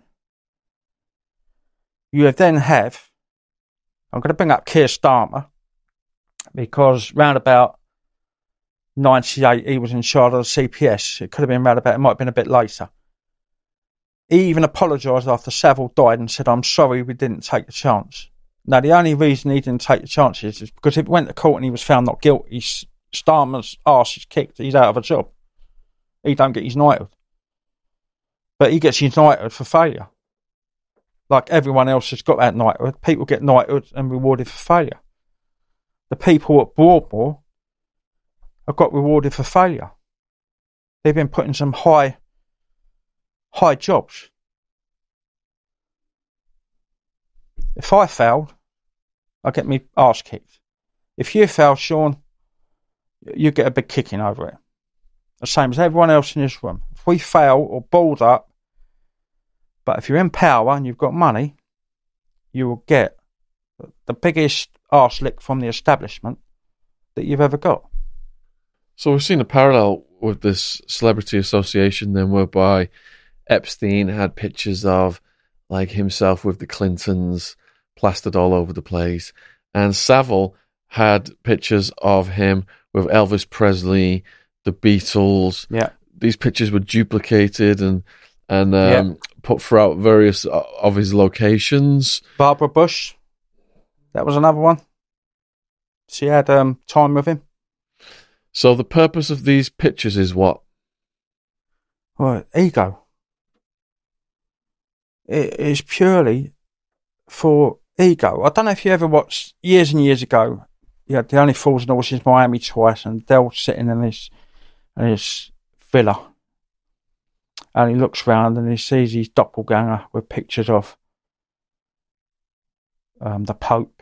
D: You then have, I'm going to bring up Keir Starmer, because round about ninety-eight he was in charge of the C P S. It could have been round about, it might have been a bit later. He even apologised after Savile died and said, I'm sorry we didn't take the chance. Now, the only reason he didn't take the chances is because if he went to court and he was found not guilty, Starmer's arse is kicked, he's out of a job. He don't get his knighthood. But he gets his knighthood for failure. Like everyone else has got that knighthood. People get knighthood and rewarded for failure. The people at Broadmoor have got rewarded for failure. They've been put in some high, high jobs. If I failed, I get me arse kicked. If you fail, Sean, you get a big kicking over it. The same as everyone else in this room. If we fail or balled up, but if you're in power and you've got money, you will get the biggest arse lick from the establishment that you've ever got.
C: So we've seen a parallel with this celebrity association then, whereby Epstein had pictures of like himself with the Clintons plastered all over the place, and Savile had pictures of him with Elvis Presley, the Beatles.
D: Yeah,
C: these pictures were duplicated and and um,
D: yeah.
C: put throughout various of his locations.
D: Barbara Bush, that was another one. She had um, time with him.
C: So the purpose of these pictures is what?
D: Well, ego. It is purely for ego. I don't know if you ever watched, years and years ago, you had The Only Fools and Horses Miami twice, and Del sitting in his, in his villa. And he looks round and he sees his doppelganger with pictures of um, the Pope,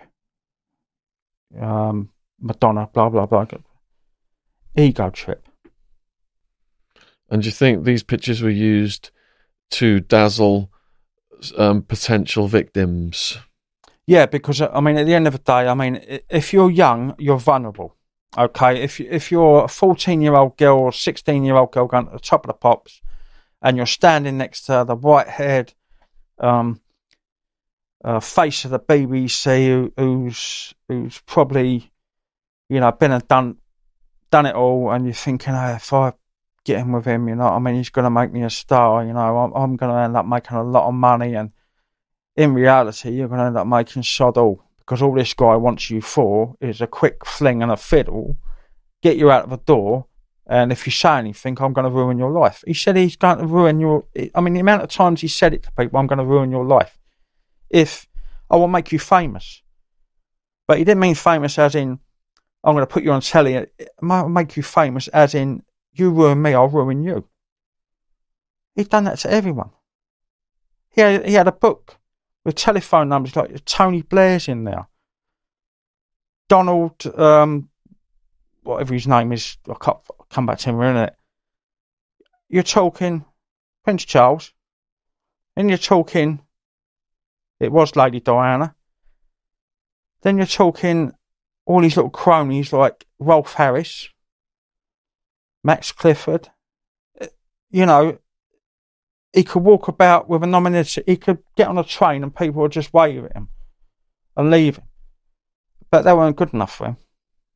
D: um, Madonna, blah, blah, blah. Ego trip.
C: And do you think these pictures were used to dazzle um, potential victims?
D: Yeah, because, I mean, at the end of the day, I mean, if you're young, you're vulnerable. Okay, if, if you're a fourteen-year-old girl or sixteen-year-old girl going to the top of the pops, and you're standing next to the white-haired um, uh, face of the B B C who, who's who's probably, you know, been and done done it all, and you're thinking, oh, if I get in with him, you know, I mean, he's going to make me a star, you know, I'm, I'm going to end up making a lot of money, and in reality, you're going to end up making sod all, because all this guy wants you for is a quick fling and a fiddle, get you out of the door. And if you say anything, I'm going to ruin your life. He said he's going to ruin your... I mean, the amount of times he said it to people, I'm going to ruin your life. If I will make you famous. But he didn't mean famous as in, I'm going to put you on telly. It might make you famous as in, you ruin me, I'll ruin you. He'd done that to everyone. He had, he had a book with telephone numbers like Tony Blair's in there. Donald... Um, whatever his name is, I can't come back to him in a minute. You're talking Prince Charles, and you're talking, it was Lady Diana. Then you're talking all these little cronies like Rolf Harris, Max Clifford. You know, he could walk about with a nomination. He could get on a train and people would just wave at him and leave him. But they weren't good enough for him.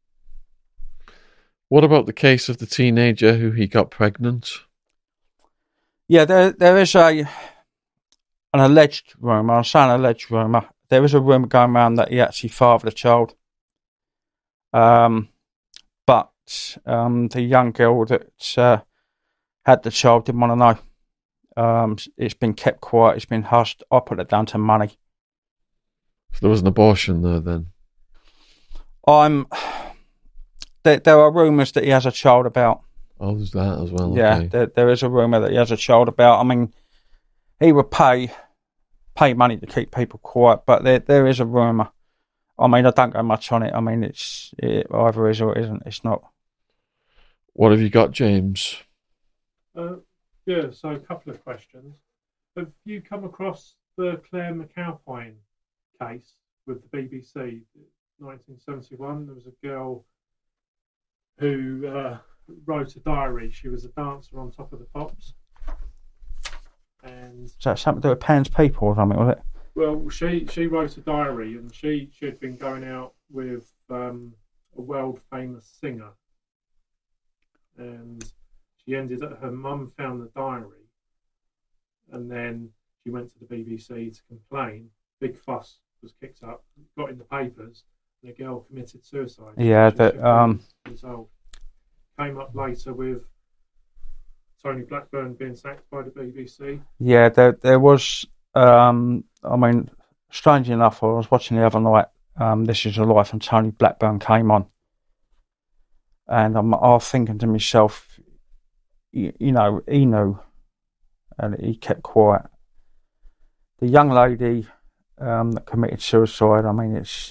C: What about the case of the teenager who he got pregnant?
D: Yeah, there there is a an alleged rumour. I'm saying alleged rumour. There is a rumour going around that he actually fathered a child. Um, but um, the young girl that uh, had the child didn't want to know. Um, it's been kept quiet. It's been hushed. I put it down to money.
C: So there was an abortion there then?
D: I'm... There, there are rumours that he has a child about.
C: Oh, there's that as well.
D: Yeah,
C: okay.
D: there, there is a rumour that he has a child about. I mean, he would pay pay money to keep people quiet, but there there is a rumour. I mean, I don't go much on it. I mean, it's it either is or it isn't. It's not.
C: What have you got, James?
E: Uh, yeah, so a couple of questions. have you come across the Claire McAlpine case with the B B C? nineteen seventy-one, there was a girl who uh, wrote a diary. She was a dancer on Top of the Pops. And
D: Is that something to do with Pan's People or something, was it?
E: well, she she wrote a diary, and she she had been going out with um, a world famous singer, and she ended up. Her mum found the diary, and then she went to the B B C to complain. Big fuss was kicked up, got in the papers, and the girl committed suicide.
D: Yeah,
E: She was
D: that um,
E: years old. Came up later with Tony Blackburn being sacked by the B B C.
D: yeah, there there was. Um, I mean, strangely enough, I was watching the other night. Um, This Is Your Life, and Tony Blackburn came on, and I'm, I was thinking to myself, you, you know, he knew, and he kept quiet. The young lady um, that committed suicide. I mean, it's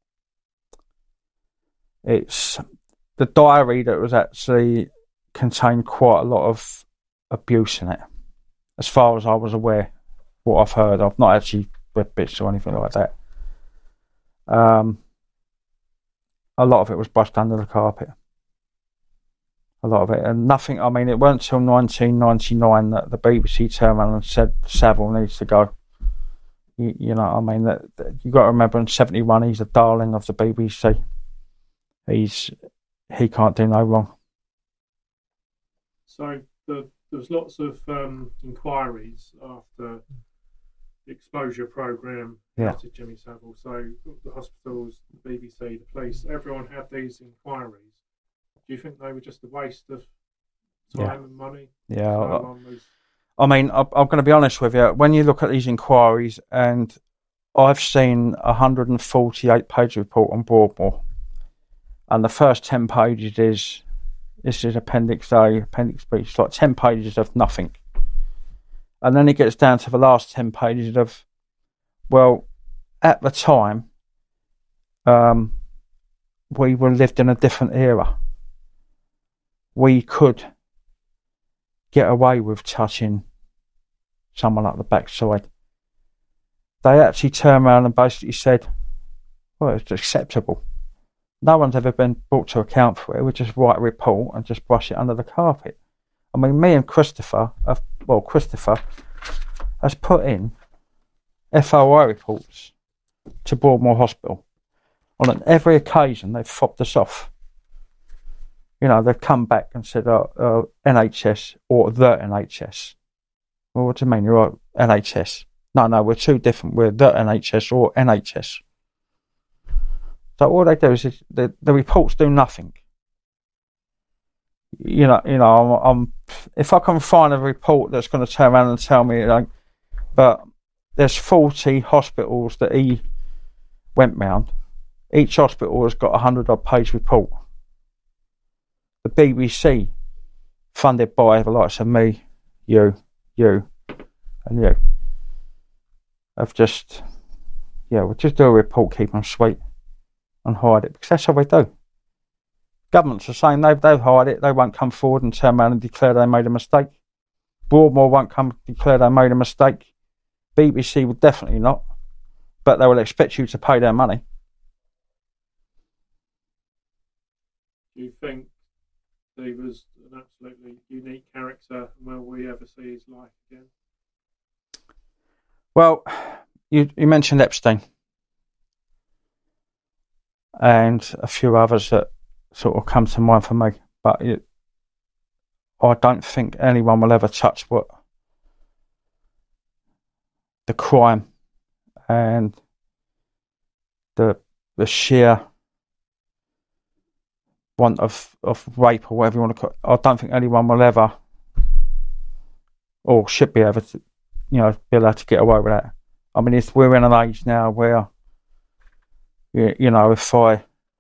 D: it's the diary that was actually contained quite a lot of abuse in it, as far as I was aware. What I've heard, I've not actually read bits or anything like that. Um, a lot of it was brushed under the carpet. A lot of it, and nothing. I mean, it weren't until nineteen ninety-nine that the B B C turned around and said Savile needs to go. You, you know, I mean, that, that you got to remember in seventy-one, he's a darling of the B B C. He's he can't do no wrong.
E: So the, there was lots of um, inquiries after the exposure programme
D: Yeah.
E: after Jimmy Savile. So the hospitals, the B B C, the police, everyone had these inquiries. Do you think they were just a waste of time
D: Yeah.
E: and money?
D: Yeah,
E: No
D: I-
E: one was.
D: I mean, I- I'm going to be honest with you. When you look at these inquiries, and I've seen a one hundred forty-eight page report on Broadmoor, and the first ten pages is this is Appendix A, Appendix B. It's like ten pages of nothing, and then it gets down to the last ten pages of, well, at the time, um, we were lived in a different era. We could get away with touching someone up the backside. They actually turned around and basically said, well, it's acceptable. No one's ever been brought to account for it. We just write a report and just brush it under the carpet. I mean, me and Christopher, have, well, Christopher has put in F O I reports to Broadmoor Hospital. On every occasion, they've fobbed us off. You know, they've come back and said, oh, uh, N H S or the N H S. Well, what do you mean? You're right, N H S. No, no, we're two different. We're the N H S or N H S. So all they do is, is the, the reports do nothing. You know, you know. I'm, I'm if I can find a report that's going to turn around and tell me, like, but there's forty hospitals that he went round. Each hospital has got a hundred odd page report. The B B C, funded by the likes of me, you, you, and you, have just, yeah, we'll just do a report, keep them sweet, and hide it, because that's how they do. Governments are saying they've, they've hide it, they won't come forward and turn around and declare they made a mistake. Broadmoor won't come declare they made a mistake. B B C will definitely not, but they will expect you to pay their money.
E: Do you think he was an absolutely unique character, and will we ever see his life again?
D: Well, you, you mentioned Epstein and a few others that sort of come to mind for me, but it, I don't think anyone will ever touch what the crime and the the sheer want of, of rape or whatever you want to call it. I don't think anyone will ever or should be able to, you know, be allowed to get away with that. I mean, if we're in an age now where, you, you know, if I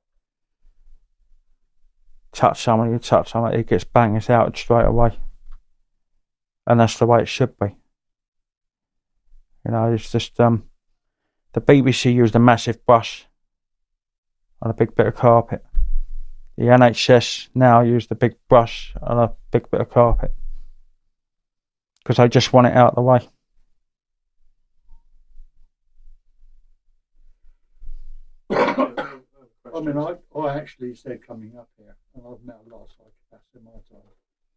D: touch someone, you touch someone, it gets bang, it's out straight away. And that's the way it should be. You know, it's just, um, the B B C used a massive brush on a big bit of carpet. The N H S now use the big brush on a big bit of carpet because they just want it out of the way.
F: I mean, I, I actually said coming up here, and I've met a lot of psychopaths in my time.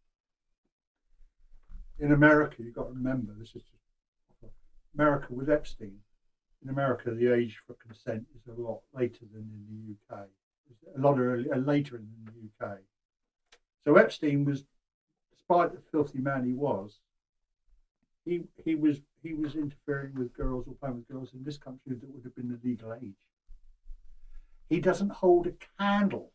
F: In America, you've got to remember, this is America with Epstein. In America, the age for consent is a lot later than in the U K. A lot earlier, later than in the U K. So Epstein was, despite the filthy man he was, he he was he was interfering with girls or playing with girls in this country that would have been the legal age. He doesn't hold a candle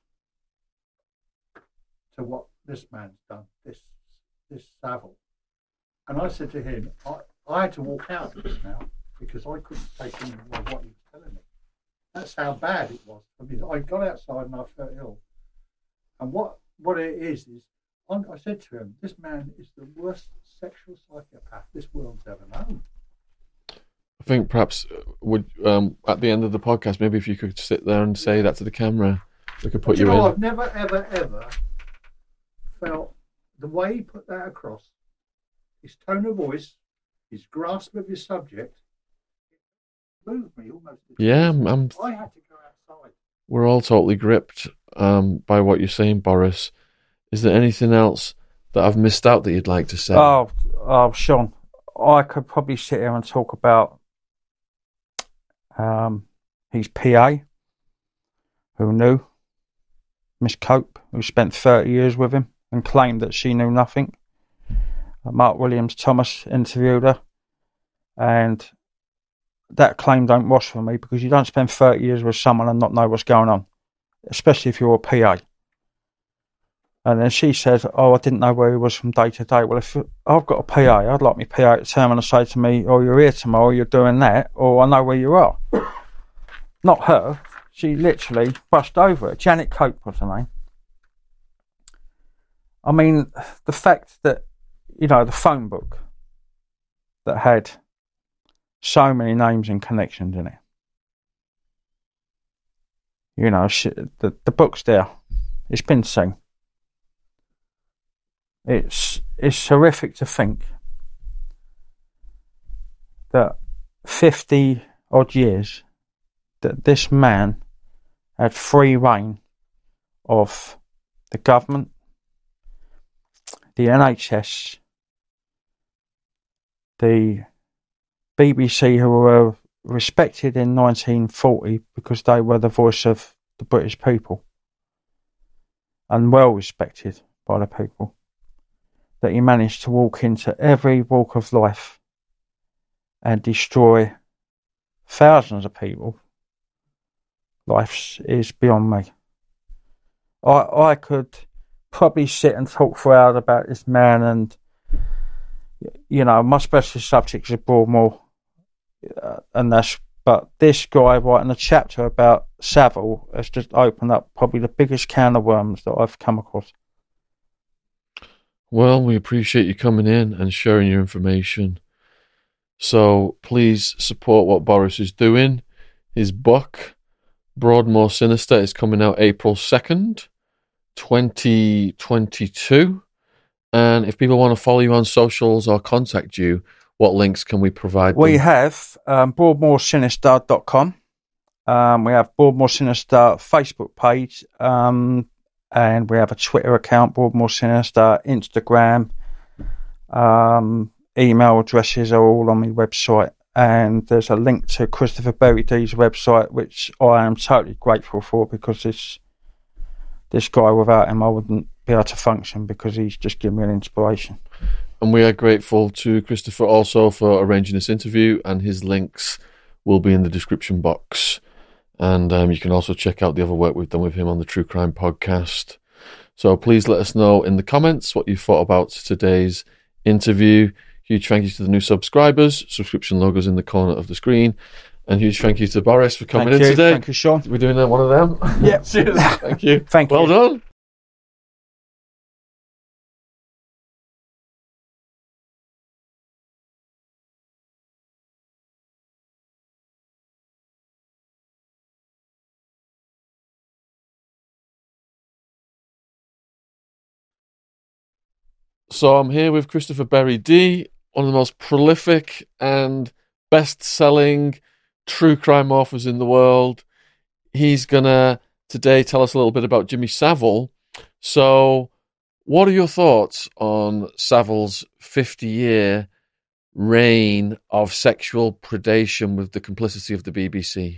F: to what this man's done, this this Savile. And I said to him, I, I had to walk out of this now because I couldn't take any more of what he was telling me. That's how bad it was. I mean, I got outside and I felt ill. And what, what it is, is I, I said to him, this man is the worst sexual psychopath this world's ever known.
C: I think perhaps would um, at the end of the podcast, maybe if you could sit there and say that to the camera, we could put
F: you,
C: you
F: know,
C: in.
F: I've never, ever, ever felt the way he put that across, his tone of voice, his grasp of his subject, it moved me almost.
C: Yeah, I'm, I'm,
F: I had to go outside.
C: We're all totally gripped um, by what you're saying, Boris. Is there anything else that I've missed out that you'd like to say?
D: Oh, oh, Sean, I could probably sit here and talk about um, his P A, who knew, Miss Cope, who spent thirty years with him and claimed that she knew nothing. Uh, Mark Williams Thomas interviewed her, and that claim don't wash for me, because you don't spend thirty years with someone and not know what's going on, especially if you're a P A. And then she said, oh, I didn't know where he was from day to day. Well, if I've got a P A, I'd like my P A to turn around and say to me, oh, you're here tomorrow, you're doing that, or I know where you are. Not her. She literally brushed over it. Janet Cope was her name. I mean, the fact that, you know, the phone book that had so many names and connections in it. You know, she, the, the book's there. It's been seen. It's it's horrific to think that fifty odd years that this man had free reign of the government, the N H S, the B B C, who were respected in nineteen forty because they were the voice of the British people and well respected by the people, that he managed to walk into every walk of life and destroy thousands of people. Life is beyond me. I I could probably sit and talk for hours about this man, and you know, my specialist subject is Broadmoor, uh, and that's. But this guy writing a chapter about Savile has just opened up probably the biggest can of worms that I've come across.
C: Well, we appreciate you coming in and sharing your information. So please support what Boris is doing. His book, Broadmoor Sinister, is coming out April second, twenty twenty-two. And if people want to follow you on socials or contact you, what links can we provide them?
D: We have um, broadmoor sinister dot com. Um, we have Broadmoor Sinister Facebook page. Um, and we have a Twitter account, Broadmoor Sinister, Instagram. Um, email addresses are all on my website. And there's a link to Christopher Berry D's website, which I am totally grateful for, because this, this guy, without him, I wouldn't be able to function, because he's just given me an inspiration.
C: And we are grateful to Christopher also for arranging this interview, and his links will be in the description box. And um, you can also check out the other work we've done with him on the True Crime Podcast. So please let us know in the comments what you thought about today's interview. Huge thank you to the new subscribers. Subscription logos in the corner of the screen. And huge thank you to Boris for coming
D: thank
C: in
D: you.
C: today.
D: Thank you, Sean.
C: We're doing one of them.
D: Yeah.
C: Cheers. Thank you.
D: Thank
C: well
D: you.
C: Well done. So I'm here with Christopher Berry D, one of the most prolific and best-selling true crime authors in the world. He's going to today tell us a little bit about Jimmy Savile. So, what are your thoughts on Savile's fifty-year reign of sexual predation with the complicity of the B B C?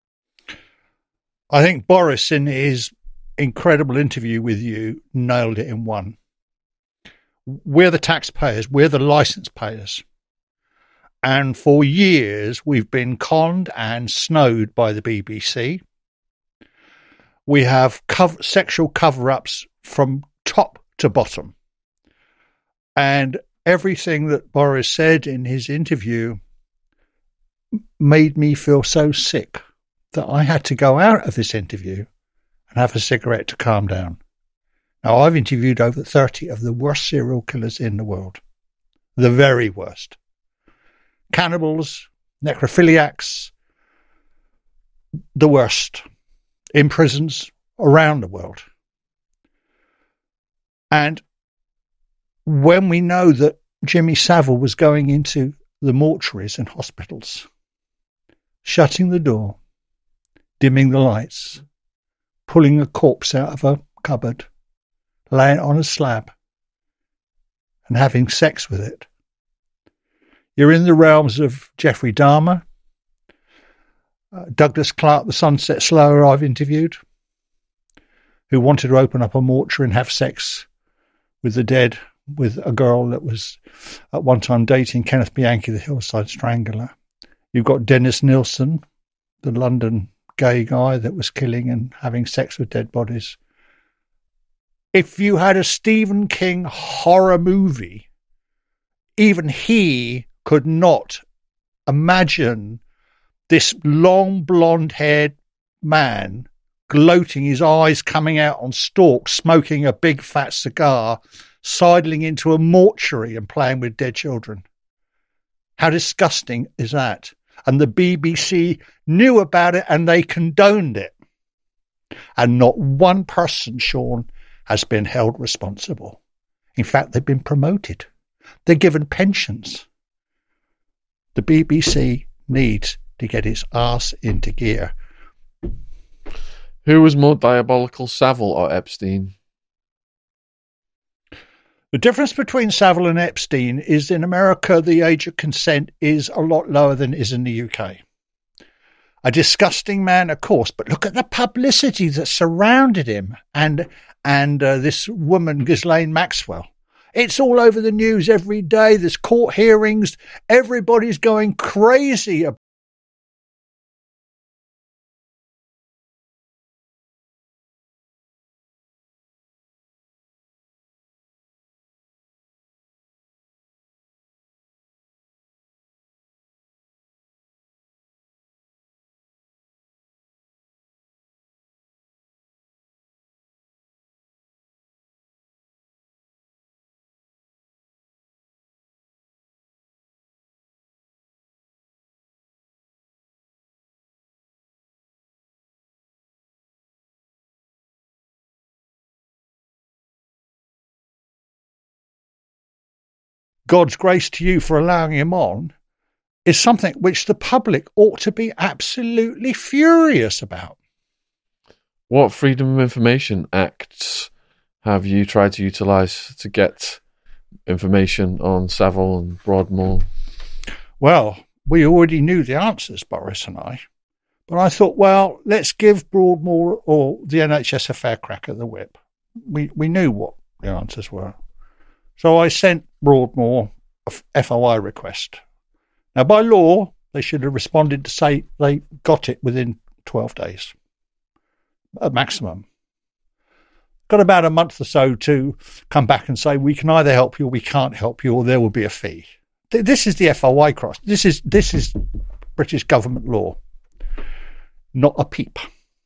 F: I think Boris, in his incredible interview with you, nailed it in one. We're the taxpayers, we're the licence payers. And for years, we've been conned and snowed by the B B C. We have cover- sexual cover-ups from top to bottom. And everything that Boris said in his interview made me feel so sick that I had to go out of this interview and have a cigarette to calm down. Now, I've interviewed over thirty of the worst serial killers in the world. The very worst. Cannibals, necrophiliacs, the worst, in prisons around the world. And when we know that Jimmy Savile was going into the mortuaries and hospitals, shutting the door, dimming the lights, pulling a corpse out of a cupboard, laying it on a slab, and having sex with it, you're in the realms of Jeffrey Dahmer, uh, Douglas Clark, the Sunset Slower I've interviewed, who wanted to open up a mortuary and have sex with the dead, with a girl that was at one time dating Kenneth Bianchi, the Hillside Strangler. You've got Dennis Nilsen, the London gay guy that was killing and having sex with dead bodies. If you had a Stephen King horror movie, even he could not imagine this long blonde-haired man gloating, his eyes coming out on stalks, smoking a big fat cigar, sidling into a mortuary and playing with dead children. How disgusting is that? And the B B C knew about it and they condoned it. And not one person, Sean, has been held responsible. In fact, they've been promoted. They're given pensions. The B B C needs to get its arse into gear.
C: Who was more diabolical, Savile or Epstein?
F: The difference between Savile and Epstein is in America, the age of consent is a lot lower than it is in the U K. A disgusting man, of course, but look at the publicity that surrounded him and and uh, this woman, Ghislaine Maxwell. It's all over the news every day. There's court hearings. Everybody's going crazy. God's grace to you for allowing him on is something which the public ought to be absolutely furious about.
C: What Freedom of Information Acts have you tried to utilise to get information on Savile and Broadmoor?
F: Well, we already knew the answers, Boris and I. But I thought, well, let's give Broadmoor or the N H S a fair crack at the whip. We, we knew what the answers were. So I sent Broadmoor a F O I request. Now, by law, they should have responded to say they got it within twelve days, at maximum. Got about a month or so to come back and say, we can either help you or we can't help you, or there will be a fee. This is the F O I cross. This is, this is British government law. Not a peep.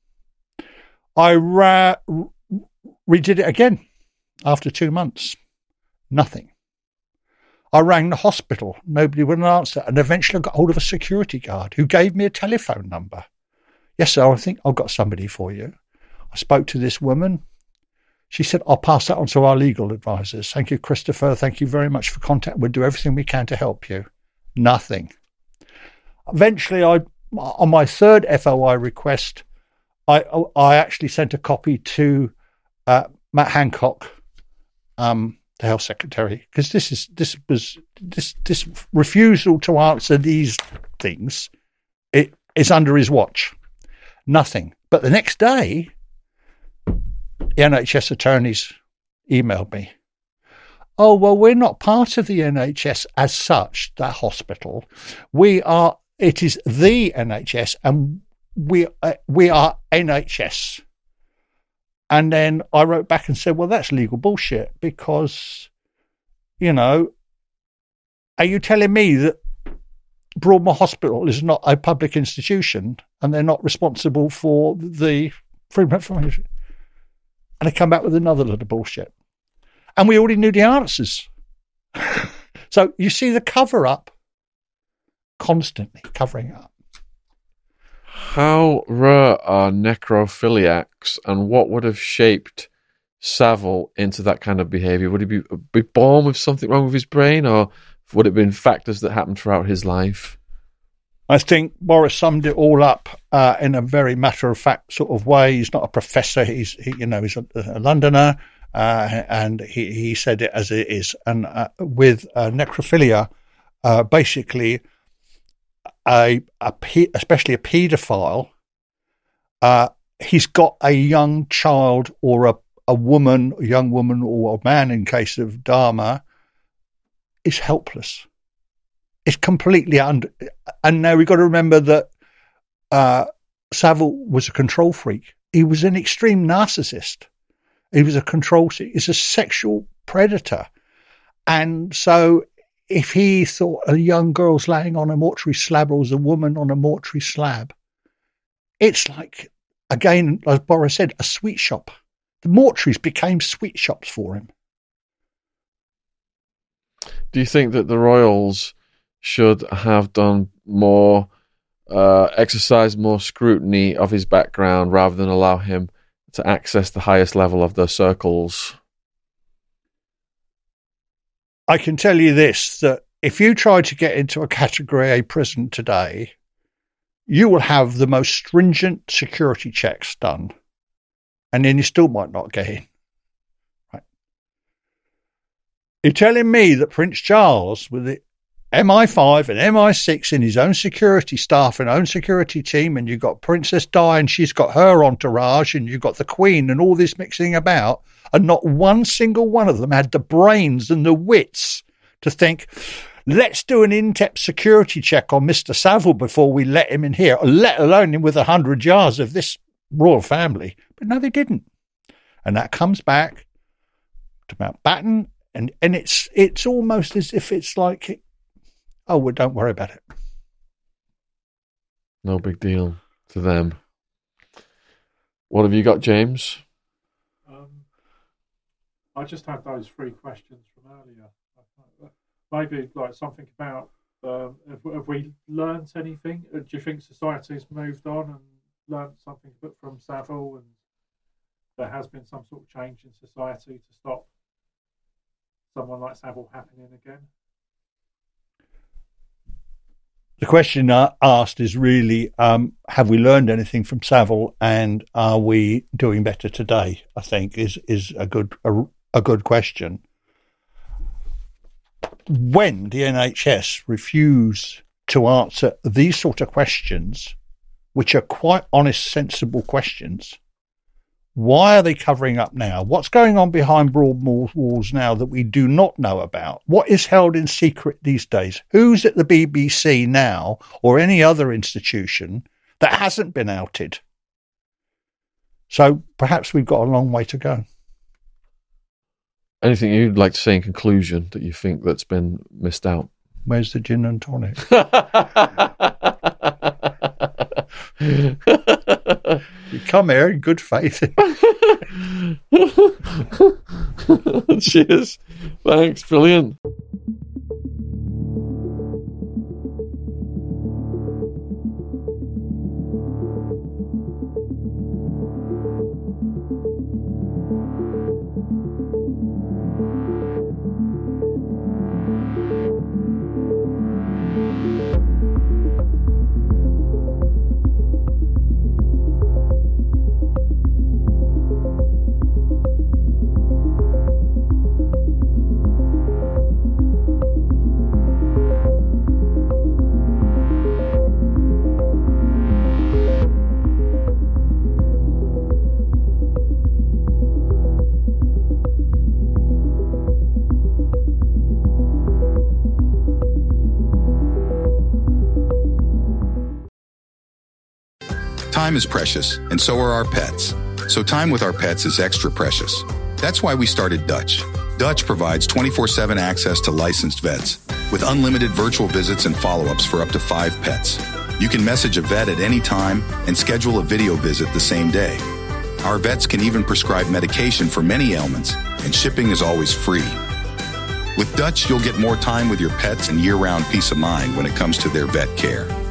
F: I ra- redid it again after two months. Nothing. I rang the hospital. Nobody would answer. And eventually I got hold of a security guard who gave me a telephone number. Yes, sir, I think I've got somebody for you. I spoke to this woman. She said, I'll pass that on to our legal advisors. Thank you, Christopher. Thank you very much for contact. We'll do everything we can to help you. Nothing. Eventually, I, on my third F O I request,
G: I I actually sent a copy to uh, Matt Hancock, um, the health secretary, because this is this was this this refusal to answer these things. It is under his watch. Nothing. But the next day, the N H S attorneys emailed me. Oh, well, we're not part of the N H S as such, that hospital. We are, it is the N H S, and we, uh, we are N H S. And then I wrote back and said, well, that's legal bullshit because, you know, are you telling me that Broadmoor Hospital is not a public institution and they're not responsible for the freedom of information? And they come back with another lot of bullshit. And we already knew the answers. So you see the cover-up constantly covering up.
C: How rare are necrophiliacs, and what would have shaped Savile into that kind of behaviour? Would he be, be born with something wrong with his brain, or would it have been factors that happened throughout his life?
G: I think Boris summed it all up uh, in a very matter-of-fact sort of way. He's not a professor. He's, he, you know, he's a, a Londoner, uh, and he, he said it as it is. And uh, with uh, necrophilia, uh, basically, a, a especially a paedophile, uh, he's got a young child or a, a woman, a young woman or a man in case of Dharma, is helpless. It's completely under. And now we've got to remember that uh, Savile was a control freak. He was an extreme narcissist. He was a control freak. He's a sexual predator. And so if he thought a young girl's laying on a mortuary slab or was a woman on a mortuary slab, it's like, again, as Boris said, a sweet shop. The mortuaries became sweet shops for him.
C: Do you think that the royals should have done more, uh, exercise more scrutiny of his background rather than allow him to access the highest level of their circles?
G: I can tell you this, that if you try to get into a Category A prison today, you will have the most stringent security checks done, and then you still might not get in. Right? You're telling me that Prince Charles, with the M I five and M I six in his own security staff and own security team, and you've got Princess Di and she's got her entourage, and you've got the Queen and all this mixing about, and not one single one of them had the brains and the wits to think, let's do an in-depth security check on Mister Savile before we let him in here, let alone him with a hundred yards of this royal family. But no, they didn't. And that comes back to Mountbatten, and, and it's it's almost as if it's like, oh, well, don't worry about it.
C: No big deal to them. What have you got, James?
E: Um, I just had those three questions from earlier. Maybe like something about um, have, have we learnt anything? Do you think society's moved on and learnt something from Savile, and there has been some sort of change in society to stop someone like Savile happening again?
G: The question asked is really, um, have we learned anything from Savile, and are we doing better today? I think is is a good a, a good question. When the N H S refuse to answer these sort of questions, which are quite honest, sensible questions, why are they covering up now? What's going on behind Broadmoor walls now that we do not know about? What is held in secret these days? Who's at the B B C now, or any other institution, that hasn't been outed? So perhaps we've got a long way to go.
C: Anything you'd like to say in conclusion that you think that's been missed out?
G: Where's the gin and tonic? You come here in good faith.
C: Cheers. Thanks. Brilliant.
H: Time is precious, and so are our pets. So time with our pets is extra precious. That's why we started Dutch. Dutch provides twenty-four seven access to licensed vets with unlimited virtual visits and follow-ups for up to five pets. You can message a vet at any time and schedule a video visit the same day. Our vets can even prescribe medication for many ailments, and shipping is always free. With Dutch, you'll get more time with your pets and year-round peace of mind when it comes to their vet care.